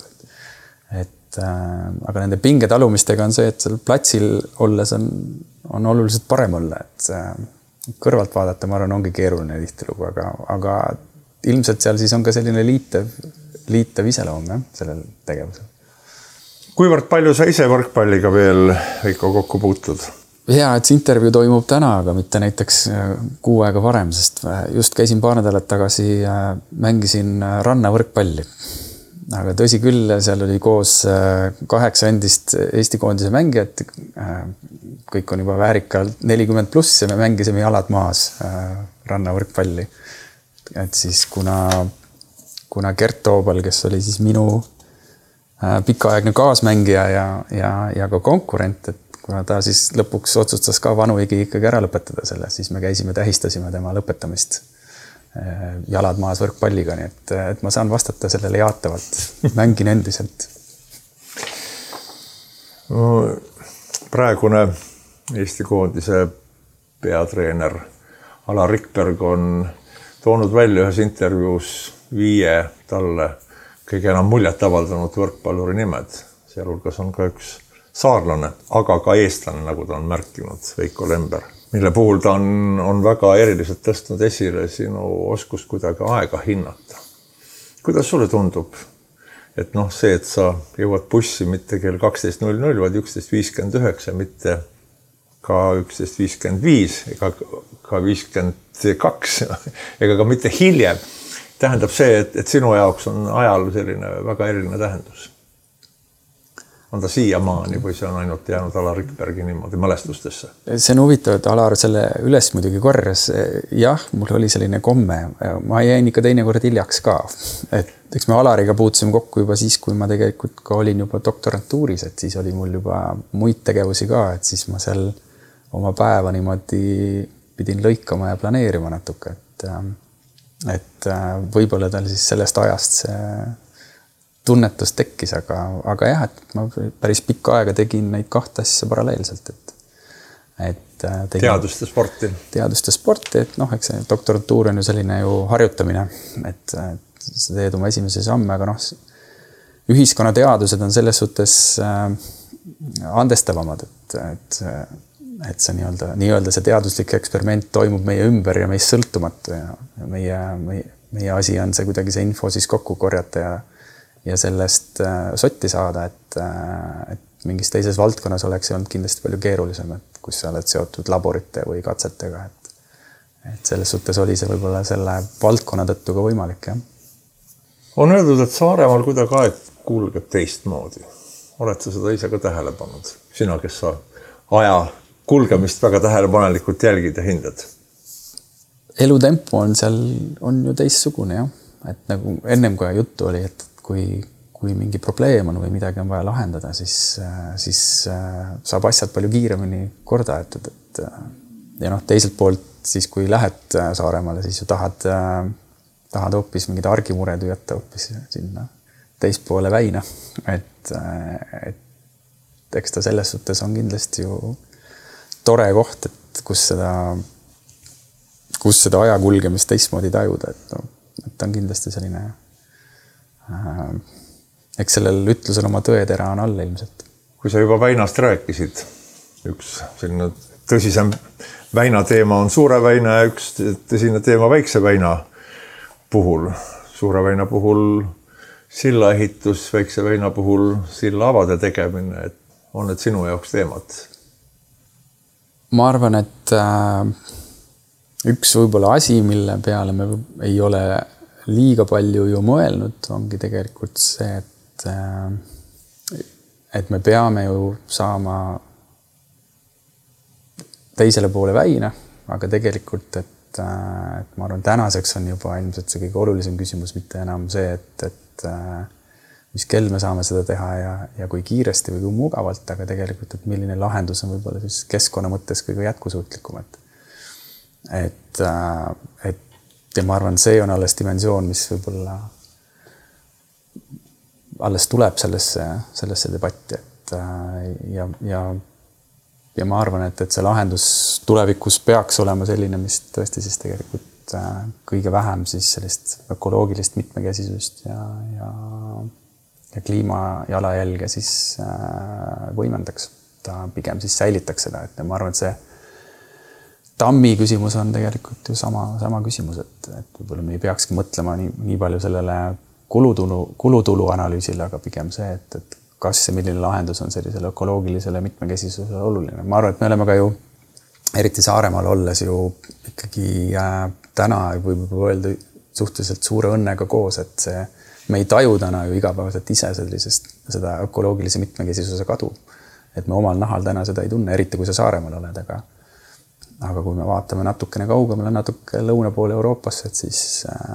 Aga nende pingetalumistega on see, et seal platsil olles on oluliselt parem olla, et kõrvalt vaadata, ma arvan, ongi keeruline tihtilugu, aga ilmselt seal siis on ka selline liitev iseloom sellel tegevusel.
Kuivõrd palju sa ise võrkpalliga veel Veiko kokku puutud?
Hea, et see intervjuu toimub täna, aga mitte näiteks 6 aega varem, sest just käisin paar nädalat tagasi, mängisin rannavõrkpalli. Aga tõsi küll, seal oli koos 8 endist Eesti koondise mängijat. Kõik on juba väärikalt 40+ ja me mängisime jalad maas rannavõrkpalli. Et siis kuna Gert Toobal, kes oli siis minu pikaaegne kaasmängija ja ka konkurent, et kuna ta siis lõpuks otsustas ka vanuigi ikkagi ära lõpetada selle, siis me käisime, tähistasime tema lõpetamist jalad maas võrkpalliga, nii et ma saan vastata sellele jaatavalt. Mängin endiselt.
Praegune Eesti koondise peatreener Alar Rikberg on toonud välja ühes intervjuus 5 talle kõige enam muljet avaldanud võrkpalluri nimed. Sealhulgas on ka üks saarlane, aga ka eestlane, nagu ta on märkinud, Veiko Lember, mille puhul ta on väga eriliselt tõstnud esile sinu oskust kuidagi aega hinnata. Kuidas sulle tundub, et see, et sa jõuad bussi mitte kell 12.00, vaid 11.59, mitte ka 11.55 ega ka 52 ega ka mitte hiljem, tähendab see, et sinu jaoks on ajal selline väga eriline tähendus. On ta siiamaani või see on ainult jäänud Alar Rikbergi niimoodi mälestustesse?
See on huvitav, et Alar selle üles muidugi korras. Jah, mul oli selline komme. Ma jäin ikka teinekord hiljaks ka. Et eks me Alariga puutusime kokku juba siis, kui ma tegelikult ka olin juba doktorantuuris, et siis oli mul juba muid tegevusi ka, et siis ma seal oma päeva niimoodi pidin lõikama ja planeerima natuke, et võib-olla tal siis sellest ajast see tunnetus tekkis, aga jah, et ma päris pikka aega tegin neid 2 asja paralleelselt, et
teadust ja sporti.
Teadust ja sporti, et eks see doktorantuur on ju selline ju harjutamine, et sa teed oma esimese samme, aga ühiskonnateadused on selles suhtes andestavamad, et see nii-öelda see teaduslik eksperiment toimub meie ümber ja meist sõltumatu ja meie asi on see kuidagi see info siis kokku korjata ja sellest sotti saada, et mingis teises valdkonnas oleks olnud kindlasti palju keerulisem, et kus sa oled seotud laborite või katsetega, et selles suhtes oli see võib-olla selle valdkonna tõttu ka võimalik, jah.
On öeldud, et Saaremaal kuidagi aeg kulgeb teistmoodi. Oled sa seda ise ka tähele pannud? Sina, kes sa aja kulgemist väga tähelepanelikult jälgid ja hindad?
Elutempo on seal ju teistsugune, jah. Et nagu ennem kui juttu oli, et kui mingi probleem on või midagi on vaja lahendada, siis saab asjad palju kiiremini korda aetud. Ja teiselt poolt siis, kui lähed Saaremaale, siis ju tahad hoopis mingid argimured jätta hoopis sinna teispoole väina. Et eks ta selles suhtes on kindlasti ju tore koht, et kus seda aja kulgemist teistmoodi tajuda, et on kindlasti selline eks sellel ütlusel oma tõetera on all ilmselt.
Kui sa juba väinast rääkisid, üks selline tõsisem väina teema on suure väina ja üks tõsine teema väikse väina puhul. Suure väina puhul silla ehitus, väikse väina puhul silla avade tegemine. Et on need sinu jaoks teemad?
Ma arvan, et üks võib-olla asi, mille peale me ei ole liiga palju ju mõelnud, ongi tegelikult see, et me peame ju saama teisele poole väina, aga tegelikult, et ma arvan, tänaseks on juba ilmselt see kõige olulisem küsimus, mitte enam see, et mis kell me saame seda teha ja kui kiiresti või kui mugavalt, aga tegelikult, et milline lahendus on võib-olla siis keskkonna mõttes kõige jätkusuutlikum. Et ja ma arvan, see on alles dimensioon, mis võib-olla alles tuleb sellesse debatti. Ja ma arvan, et see lahendus tulevikus peaks olema selline, mis tõesti siis tegelikult kõige vähem siis sellist ökoloogilist mitmekesisust ja kliimajalajälge siis võimendaks. Ta pigem siis säilitaks seda. Et ma arvan, et see tammi küsimus on tegelikult ju sama küsimus, et võib-olla me ei peakski mõtlema nii palju sellele kulutulu analüüsile, aga pigem see, et kas ja milline lahendus on sellisele ökoloogilisele mitmekesisusele oluline. Ma arvan, et me oleme ka ju eriti Saaremaal olles ju ikkagi täna võib öelda suhteliselt suure õnnega koos, et me ei taju täna ju igapäevaselt ise seda ökoloogilise mitmekesisuse kadu. Et me omal nahal täna seda ei tunne, eriti kui sa Saaremaal oled, aga kui me vaatame natukene kaugemale, natuke lõuna poole Euroopasse, et siis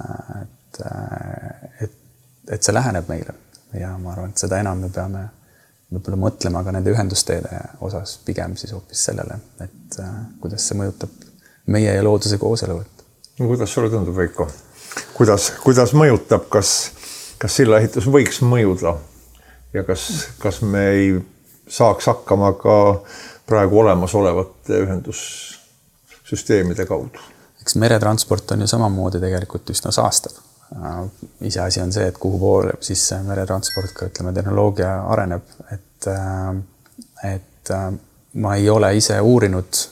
et see läheneb meile. Ja ma arvan, et seda enam me peame võib-olla mõtlema ka nende ühendusteede osas pigem siis hoopis sellele, et kuidas see mõjutab meie ja looduse kooselevõtt.
No, kuidas sulle tundub, Veiko? Kuidas mõjutab, kas sillaehitus võiks mõjuda ja kas me ei saaks hakkama ka praegu olemasolevate ühendussüsteemide kaudu? Eks
meretransport on ju samamoodi tegelikult üsna saastav. Iseasi on see, et kuhu poole siis meretransport ka tehnoloogia areneb, et ma ei ole ise uurinud,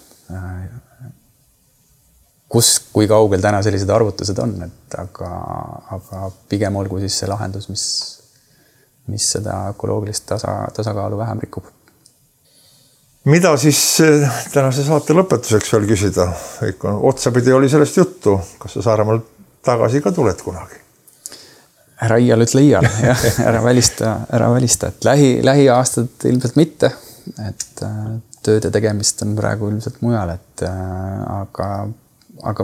kui kaugel täna sellised arvutused on, aga pigem olgu siis see lahendus, mis seda ökoloogilist tasakaalu vähem rikub.
Mida siis tänase saate lõpetuseks veel küsida? Otsapidi oli sellest juttu, kas sa Saaremaal tagasi ka tuled kunagi?
Ära iial ütle iial, jah, ära välista, et lähiaastad ilmselt mitte, et tööd ja tegemist on praegu ilmselt mujal, aga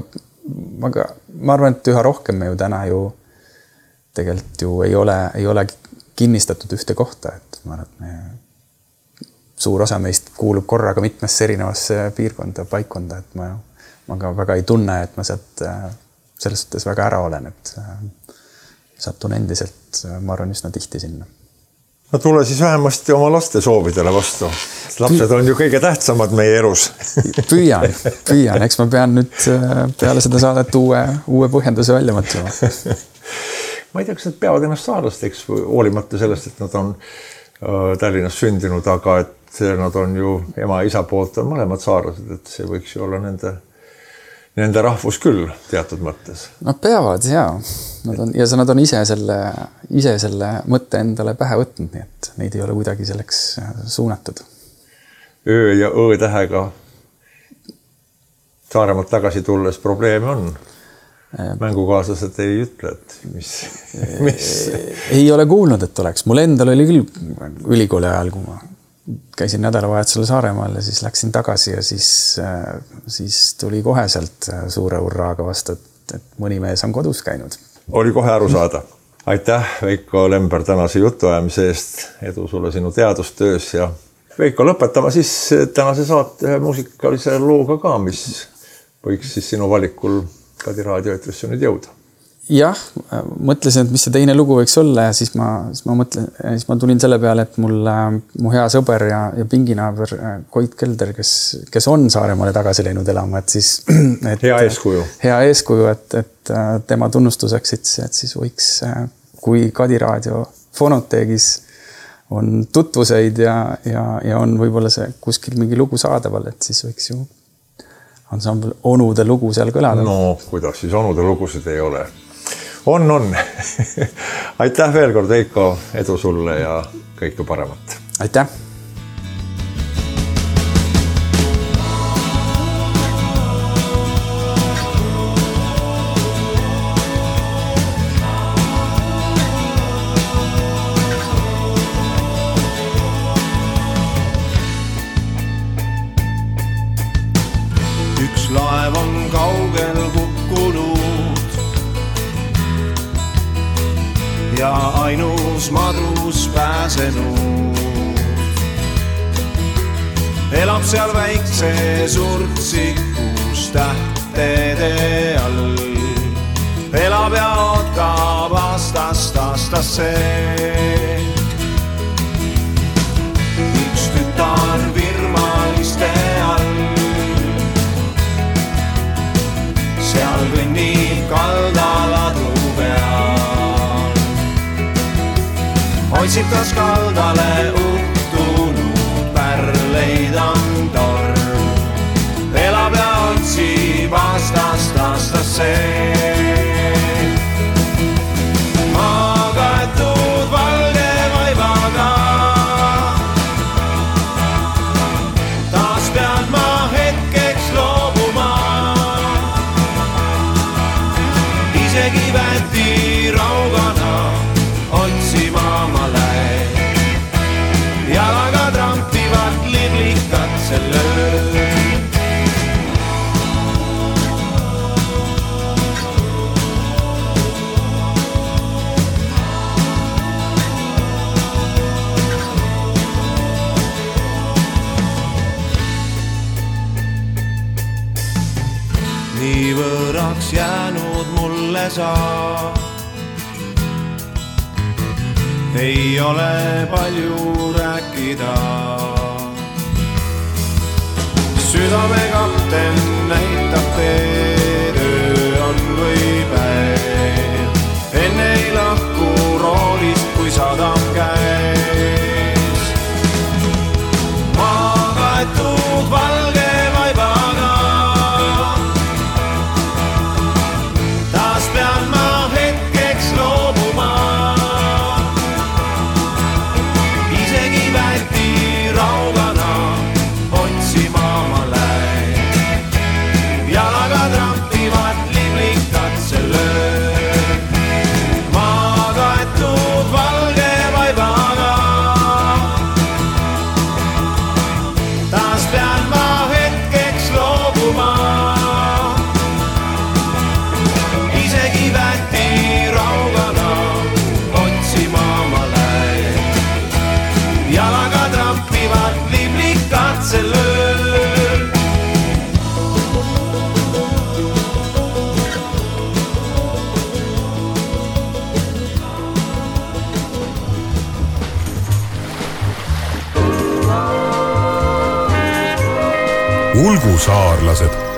ma arvan, et üha rohkem me ju täna ju tegelikult ju ei ole kinnistatud ühte kohta, et ma arvan, et suur osa meist kuulub korraga mitmesse erinevasse piirkonda, paikkonda, et ma ka väga ei tunne, et ma sealt selles suhtes väga ära olen, et satun endiselt, ma arvan, üsna tihti sinna.
No tule siis vähemasti oma laste soovidele vastu. Lapsed on ju kõige tähtsamad meie elus.
Püüan. Eks ma pean nüüd peale seda saadet uue põhjenduse välja mõtlema.
Ma ei tea, kas nad peavad ennast saarlasteks hoolimata sellest, et nad on Tallinnas sündinud, aga et nad on ju ema ja isa poolt on mõlemad saarlased, et see võiks ju olla nende rahvus küll teatud mõttes.
Nad peavad, jaa. Nad on ise selle mõtte endale pähe võtnud, nii et neid ei ole kuidagi selleks suunatud.
Öö ja õõtähega Saaremaalt tagasi tulles probleeme on. Mängukaaslased ei ütle, et mis?
Ei ole kuulnud, et oleks. Mul endal oli küll ülikooli ajal, kui ma käisin nädalavahetusel Saaremaal ja siis läksin tagasi ja siis tuli kohe sealt suure hurraaga vastu, et mõni mees on kodus käinud.
Oli kohe aru saada. Aitäh, Veiko Lember, tänase jutuajamise eest. Edu sulle sinu teadustöös ja Veiko, lõpetama siis tänase saate muusikalise looga ka, mis võiks siis sinu valikul Kadi raadioeetrisse nüüd jõuda.
Jah, mõtlesin, et mis see teine lugu võiks olla ja siis ma tulin selle peale, et mu hea sõber ja pinginaaber Koit Kelder, kes on Saaremaale tagasi läinud elama, et siis
hea eeskuju,
et tema tunnustuseks, et siis võiks, kui Kadi raadio fonoteegis on tutvuseid ja on võib-olla see kuskil mingi lugu saadaval, et siis võiks ju ansambel Onude lugu seal kõlada.
No, kuidas siis Onude lugusid ei ole? On. Aitäh veel kord, Veiko, edu sulle ja kõike paremat.
Aitäh!
ilus madrus pääsenud. Elab seal väikse surtsikus tähtede all. Elab ja ootab aastast aastasse. Üks tütar virmaliste all. Seal kõnnib kaldaladru peal. Otsib tas kaldale uhtunud pärleid on torm. Elab ja otsib aastast aastasse. Kaetud valge vaivaga. Taas pean ma hetkeks loobuma. Isegi väti raugana otsima ma läin. Jalaga trampivad liblikad sellel. Nii võõraks jäänud mulle sa. Ei ole palju rääkida. Südame kapten näitab teed, öö on või päev. Enne ei lahku roolist, kui sadam käes. Maa kaetud valge vaivaga. Pean ma hetkeks loobuma. Isegi väti raugana otsima ma läin. Jalaga trampivad liblikad sellel. Maa kaetud valge vaivaga. Taas pean ma hetkeks loobuma. Väti raugana otsima ma läin. Jalaga trampivad liblikad sellel.
Ulgusaarlased.